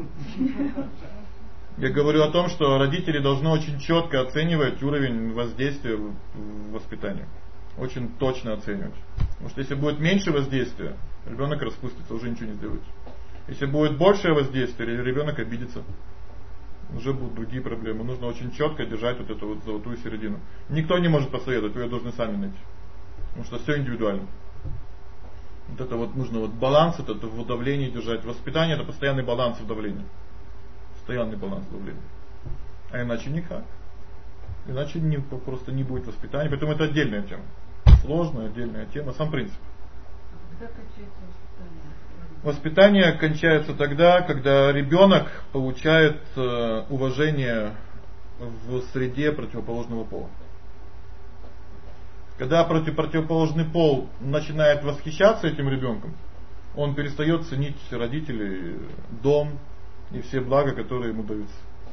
Я говорю о том, что родители должны очень четко оценивать уровень воздействия в воспитании. Очень точно оценивать. Потому что если будет меньше воздействия, ребенок распустится, уже ничего не сделает. Если будет большее воздействие, ребенок обидится. Уже будут другие проблемы. Нужно очень четко держать вот эту вот золотую середину. Никто не может посоветовать, вы ее должны сами найти. Потому что все индивидуально. Вот это вот нужно вот баланс, это в давлении держать. Воспитание — это постоянный баланс в давлении. Постоянный баланс в давлении. А иначе никак. Иначе просто не будет воспитания. Поэтому это отдельная тема. Сложная отдельная тема, сам принцип. Когда кончается воспитание? Воспитание кончается тогда, когда ребенок получает уважение в среде противоположного пола. Когда противоположный пол начинает восхищаться этим ребенком, он перестает ценить родителей, дом и все блага, которые ему даются.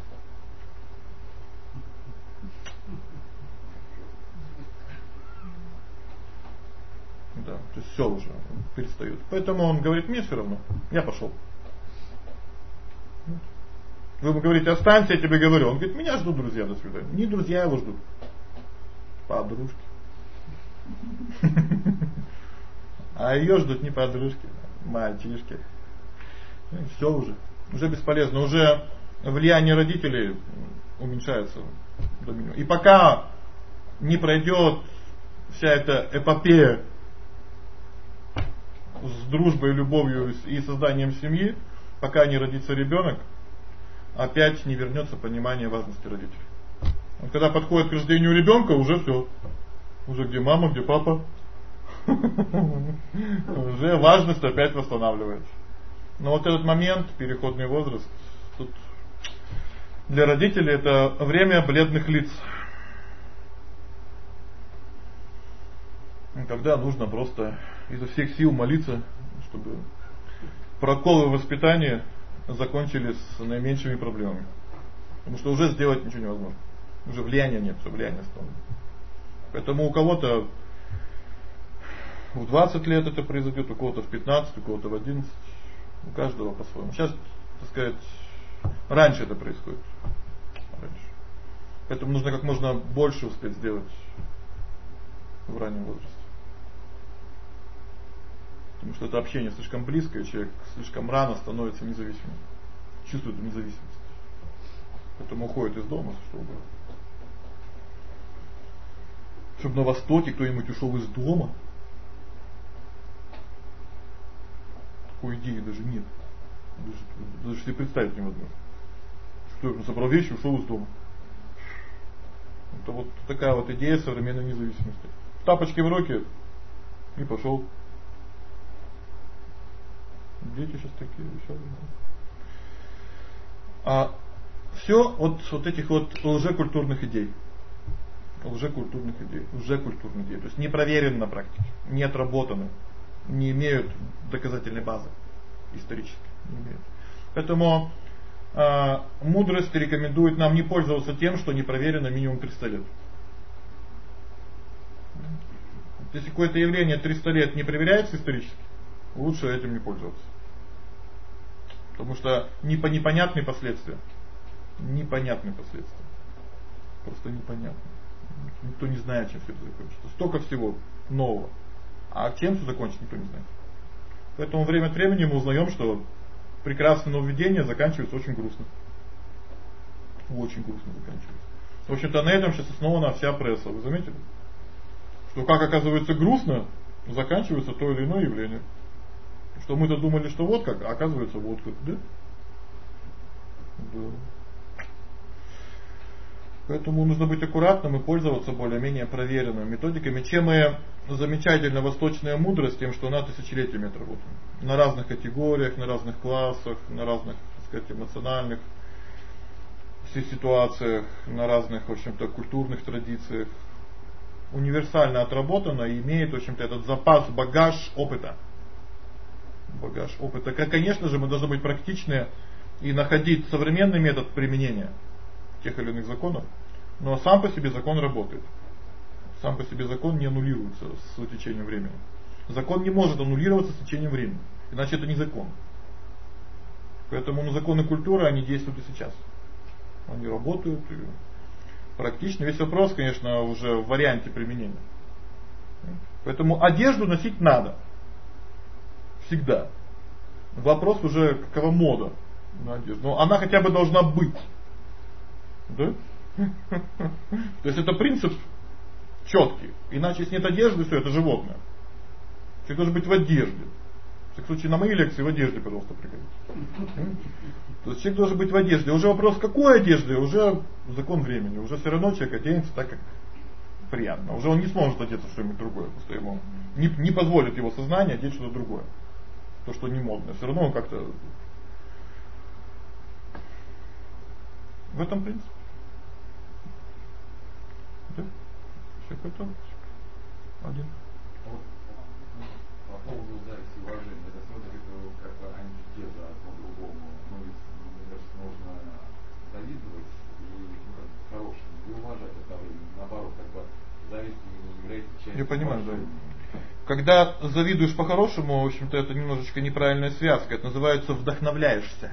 Да, то есть все уже перестает. Поэтому он говорит: мне все равно, я пошел. Вы ему говорите: останься, я тебе говорю. Он говорит: меня ждут друзья, до свидания. Не друзья его ждут, подружки. А ее ждут не подружки, мальчишки. Все уже бесполезно. Уже влияние родителей уменьшается до минимума. И пока не пройдет вся эта эпопея с дружбой, любовью и созданием семьи, пока не родится ребенок, опять не вернется понимание важности родителей. Вот когда подходит к рождению ребенка, уже все. Уже где мама, где папа. Уже важность опять восстанавливается. Но вот этот момент, переходный возраст, тут для родителей это время бледных лиц. Когда нужно просто изо всех сил молиться, чтобы проколы воспитания закончились с наименьшими проблемами. Потому что уже сделать ничего невозможно. Уже влияния нет, все влияние стало. Поэтому у кого-то в 20 лет это произойдет, у кого-то в 15, у кого-то в 11. У каждого по-своему. Сейчас, так сказать, раньше это происходит. Раньше. Поэтому нужно как можно больше успеть сделать в раннем возрасте. Потому что это общение слишком близкое, человек слишком рано становится независимым. Чувствует независимость. Поэтому уходит из дома, чтобы на Востоке кто-нибудь ушел из дома. Такой идеи даже нет. Даже себе представить невозможно. Что собрал вещи, ушел из дома. Это вот такая вот идея современной независимости. Тапочки в руки и пошел. Дети сейчас такие веселые. А все от этих вот лжекультурных идей. Лжекультурных идей. То есть не проверены на практике, не отработаны, не имеют доказательной базы исторически. Не имеют. Поэтому мудрость рекомендует нам не пользоваться тем, что не проверено минимум 300 лет. Если какое-то явление 300 лет не проверяется исторически, лучше этим не пользоваться. Потому что непонятные последствия. Непонятные последствия. Просто непонятно. Никто не знает, чем все это закончится. Столько всего нового. А чем все закончится, никто не знает. Поэтому время от времени мы узнаем, что прекрасное нововведение заканчивается очень грустно. Очень грустно заканчивается. В общем-то, на этом сейчас основана вся пресса. Вы заметили? Что как оказывается грустно, заканчивается то или иное явление. Что мы-то думали, что вот как, а оказывается вот как, да? Да. Поэтому нужно быть аккуратным и пользоваться более-менее проверенными методиками. Чем и замечательна восточная мудрость, тем, что она тысячелетиями отработана. На разных категориях, на разных классах, на разных, так сказать, эмоциональных ситуациях, на разных, в общем-то, культурных традициях. Универсально отработана и имеет, в общем-то, этот запас, багаж опыта. Багаж опыта. Конечно же, мы должны быть практичны и находить современный метод применения тех или иных законов, но сам по себе закон работает. Сам по себе закон не аннулируется с течением времени. Закон не может аннулироваться с течением времени, иначе это не закон. Поэтому законы культуры, они действуют и сейчас. Они работают и практично. Весь вопрос, конечно, уже в варианте применения. Поэтому одежду носить надо. Всегда. Вопрос уже какова мода на одежду. Но она хотя бы должна быть. Да? То есть это принцип четкий. Иначе если нет одежды, все, это животное. Человек должен быть в одежде. В случае на моей лекции в одежде, пожалуйста, приходите. То есть человек должен быть в одежде. Уже вопрос, какой одежды, уже закон времени. Уже все равно человек оденется так, как приятно. Уже он не сможет одеться в что-нибудь другое. Просто ему не позволит его сознание одеть что-то другое. То, что не модно. Все равно он как-то... В этом принципе. Да? Все готово. Один. По поводу зависти и уважения, это смотрит как бы антитеза одно другому. Ну, мне кажется, можно завидовать и хорошему, и уважать одновременно. Наоборот, как бы зависть не является частью. Я понимаю, да. Когда завидуешь по-хорошему, в общем-то, это немножечко неправильная связка. Это называется вдохновляешься.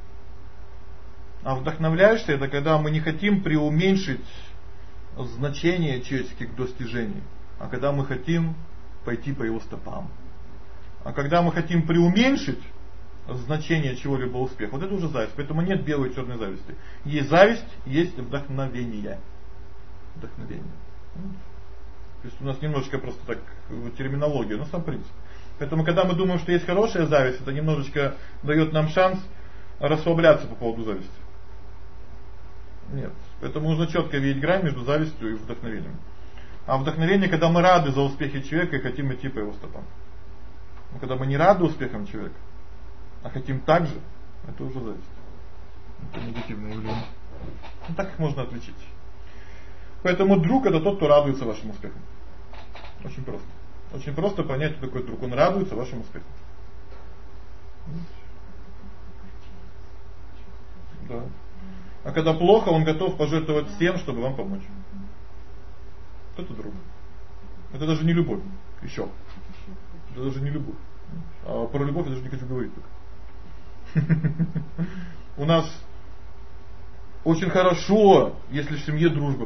А вдохновляешься — это когда мы не хотим преуменьшить значение человеческих достижений, а когда мы хотим пойти по его стопам. А когда мы хотим преуменьшить значение чего-либо успеха, вот это уже зависть. Поэтому нет белой и черной зависти. Есть зависть, есть вдохновение. Вдохновение. То есть у нас немножечко просто так терминология, но сам принцип. Поэтому когда мы думаем, что есть хорошая зависть, это немножечко дает нам шанс расслабляться по поводу зависти. Нет. Поэтому нужно четко видеть грань между завистью и вдохновением. А вдохновение, когда мы рады за успехи человека и хотим идти по его стопам. Но когда мы не рады успехам человека, а хотим так же, это уже зависть. Это негативное влияние. Ну, так их можно отличить. Поэтому друг — это тот, кто радуется вашим успехам. Очень просто. Очень просто понять, кто такой друг. Он радуется вашим успехам. Да. А когда плохо, он готов пожертвовать всем, чтобы вам помочь. Это друг. Это даже не любовь. Еще. Это даже не любовь. А про любовь я даже не хочу говорить только. У нас очень хорошо, если в семье дружба.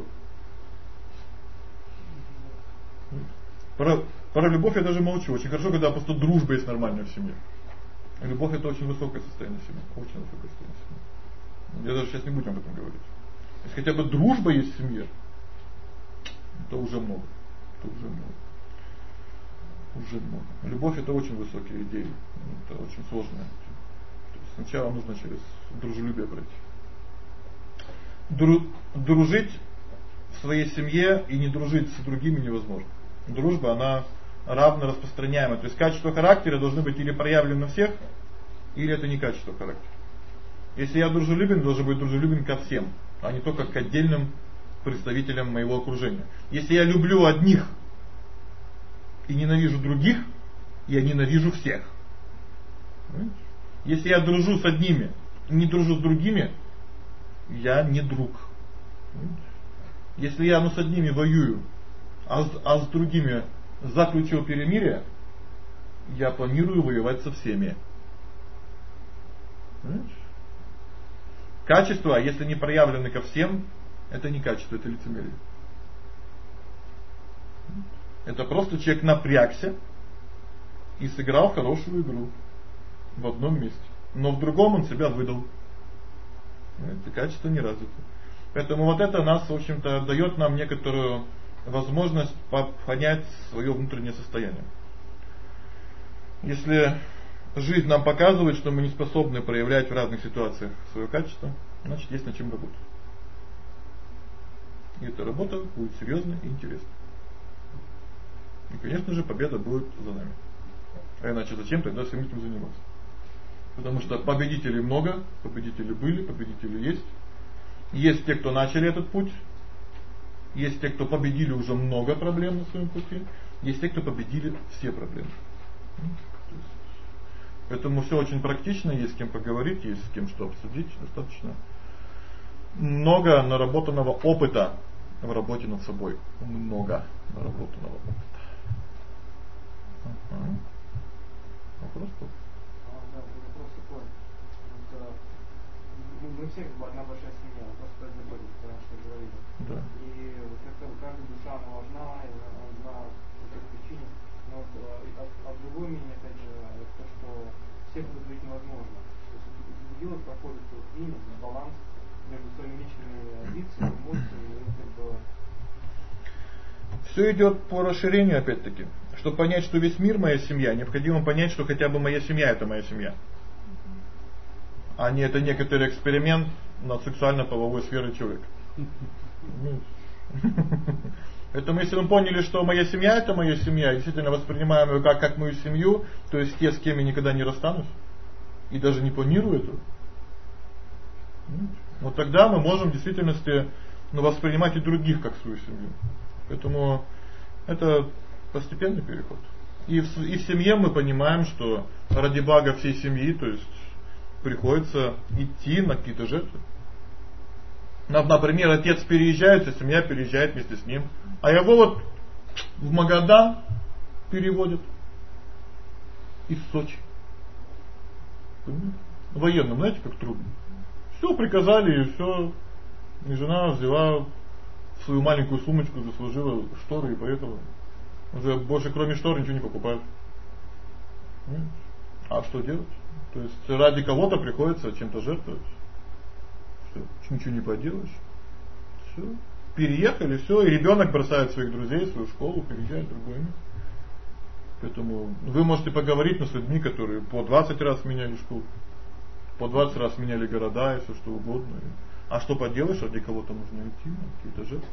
Про любовь я даже молчу. Очень хорошо, когда просто дружба есть нормальная в семье. Любовь — это очень высокое состояние семьи. Очень высокое состояние семьи. Я даже сейчас не буду об этом говорить. Если хотя бы дружба есть в семье, это уже много. Это уже много. Уже много. Любовь — это очень высокие идеи. Это очень сложно. Сначала нужно через дружелюбие пройти. Дружить в своей семье и не дружить с другими невозможно. Дружба, она равно распространяема. То есть качества характера должны быть или проявлены на всех, или это не качество характера. Если я дружелюбен, должен быть дружелюбен ко всем, а не только к отдельным представителям моего окружения. Если я люблю одних и ненавижу других, я ненавижу всех. Если я дружу с одними и не дружу с другими, я не друг. Если я с одними воюю, а с другими заключил перемирие, я планирую воевать со всеми. Качества, если не проявлены ко всем, это не качество, это лицемерие. Это просто человек напрягся и сыграл хорошую игру в одном месте. Но в другом он себя выдал. Это качество не развито. Поэтому вот это нас, в общем-то, дает нам некоторую возможность понять свое внутреннее состояние. Если жизнь нам показывает, что мы не способны проявлять в разных ситуациях свое качество, значит, есть над чем работать. И эта работа будет серьезной и интересной. И, конечно же, победа будет за нами. А иначе зачем тогда всем этим заниматься? Потому что победителей много, победители были, победители есть. Есть те, кто начали этот путь. Есть те, кто победили уже много проблем на своем пути. Есть те, кто победили все проблемы. Поэтому все очень практично, есть с кем поговорить, есть с кем что обсудить, достаточно много наработанного опыта в работе над собой. Много наработанного опыта. Вопрос был. Да, вопрос такой. Мы все как бы одна большая семья, просто заботит, потому что говорили. Да. И вот как-то каждая душа она важна, и она по этой причине. Но вот, другое мнение, опять же, то, что все будут быть невозможно. То есть дело проходит именно баланс между своими личными амбициями, эмоциями, и как бы. Все идет по расширению, опять-таки. Чтобы понять, что весь мир моя семья, необходимо понять, что хотя бы моя семья это моя семья. А не это некоторый эксперимент над сексуально-половой сферой человека. Поэтому если мы поняли, что моя семья это моя семья, и действительно воспринимаем ее как мою семью, то есть те, с кем я никогда не расстанусь, и даже не планирую этого, вот тогда мы можем в действительности воспринимать и других как свою семью. Поэтому это постепенный переход. И в семье мы понимаем, что ради блага всей семьи, то есть приходится идти на какие-то жертвы. Например, отец переезжает, а семья переезжает вместе с ним. А его вот в Магадан переводят из Сочи. Военным, знаете, как трудно. Все приказали, и все. И жена взяла в свою маленькую сумочку, заслужила шторы и поехала. Уже больше кроме штор ничего не покупают. А что делать? То есть ради кого-то приходится чем-то жертвовать. Что? Ничего не поделаешь. Все. Переехали, все, и ребенок бросает своих друзей, свою школу, переезжает в другое место. Поэтому вы можете поговорить с людьми, которые по 20 раз меняли школу, по 20 раз меняли города и все что угодно. А что поделаешь, ради кого-то нужно идти, какие-то жертвы.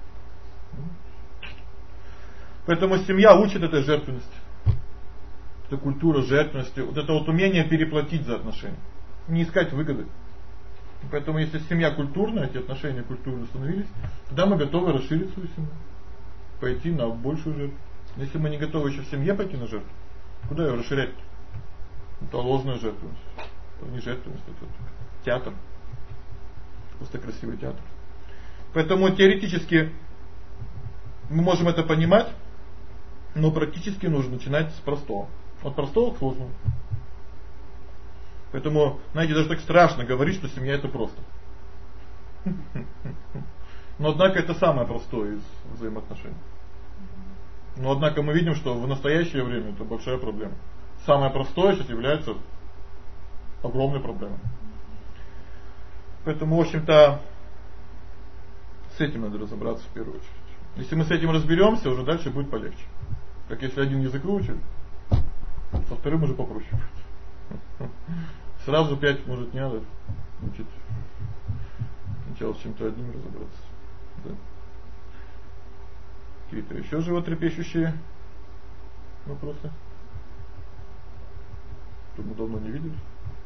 Поэтому семья учит этой жертвенности. Это культура жертвенности, вот это вот умение переплатить за отношения, не искать выгоды. Поэтому если семья культурная, эти отношения культурно установились, тогда мы готовы расширить свою семью, пойти на большую жертву. Если мы не готовы еще в семье пойти на жертву, куда ее расширять? Это ложная жертвенность. Это не жертвенность, это театр. Просто красивый театр. Поэтому теоретически мы можем это понимать, но практически нужно начинать с простого. От простого к сложному. Поэтому, знаете, даже так страшно говорить, что семья это просто. Но однако это самое простое из взаимоотношений. Но однако мы видим, что в настоящее время это большая проблема. Самое простое сейчас является огромной проблемой. Поэтому, в общем-то, с этим надо разобраться в первую очередь. Если мы с этим разберемся, уже дальше будет полегче. Как если один язык выучили, со вторым уже попроще будет. Сразу 5 может не надо учить. Сначала с чем-то одним разобраться. Да. Какие-то еще животрепещущие вопросы? Что мы давно не видели?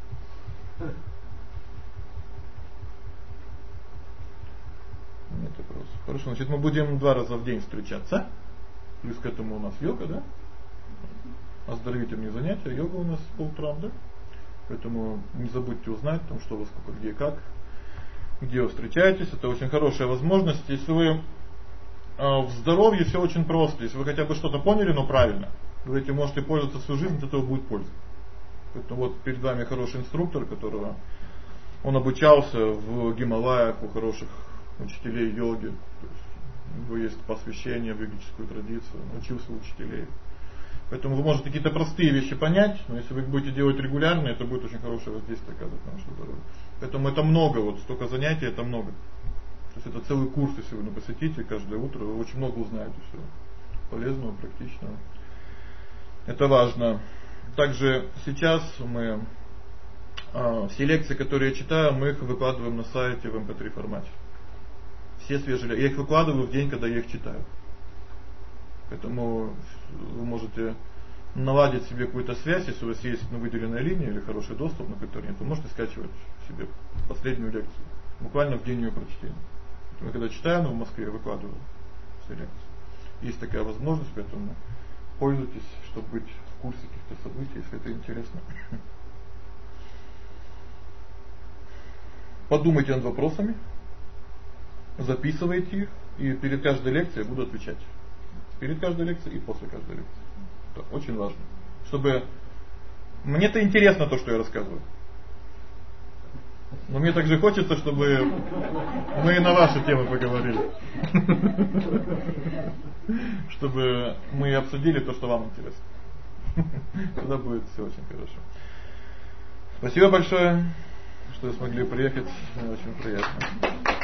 Нет вопросов. Хорошо, значит мы будем 2 раза в день встречаться. Плюс к этому у нас йога, да? Оздоровительные занятия, йога у нас по утрам, да? Поэтому не забудьте узнать, там, что у вас сколько, где, как, где вы встречаетесь. Это очень хорошая возможность. Если вы в здоровье все очень просто. Если вы хотя бы что-то поняли, но правильно, вы этим можете пользоваться всю жизнь, от этого будет польза. Поэтому вот перед вами хороший инструктор, которого он обучался в Гималаях у хороших учителей йоги. То есть у него есть посвящение в йогическую традицию, учился у учителей. Поэтому вы можете какие-то простые вещи понять, но если вы их будете делать регулярно, это будет очень хорошее воздействие оказывать на ваше здоровье. Поэтому это много, вот столько занятий, это много. То есть это целый курс, если вы посетите каждое утро, вы очень много узнаете всего полезного, практичного. Это важно. Также сейчас мы все лекции, которые я читаю, мы их выкладываем на сайте в MP3 формате. Все свежие лекции. Я их выкладываю в день, когда я их читаю. Поэтому вы можете наладить себе какую-то связь, если у вас есть выделенная линия или хороший доступ на интернет, вы можете скачивать себе последнюю лекцию. Буквально в день ее прочтения. Мы когда читаем в Москве, я выкладываю все лекции. Есть такая возможность, поэтому пользуйтесь, чтобы быть в курсе каких-то событий, если это интересно. Подумайте над вопросами, записывайте их, и перед каждой лекцией я буду отвечать. Перед каждой лекцией и после каждой лекции. Это очень важно. Чтобы мне-то интересно то, что я рассказываю. Но мне также хочется, чтобы мы и на ваши темы поговорили. Чтобы мы обсудили то, что вам интересно. Тогда будет все очень хорошо. Спасибо большое, что смогли приехать. Мне очень приятно.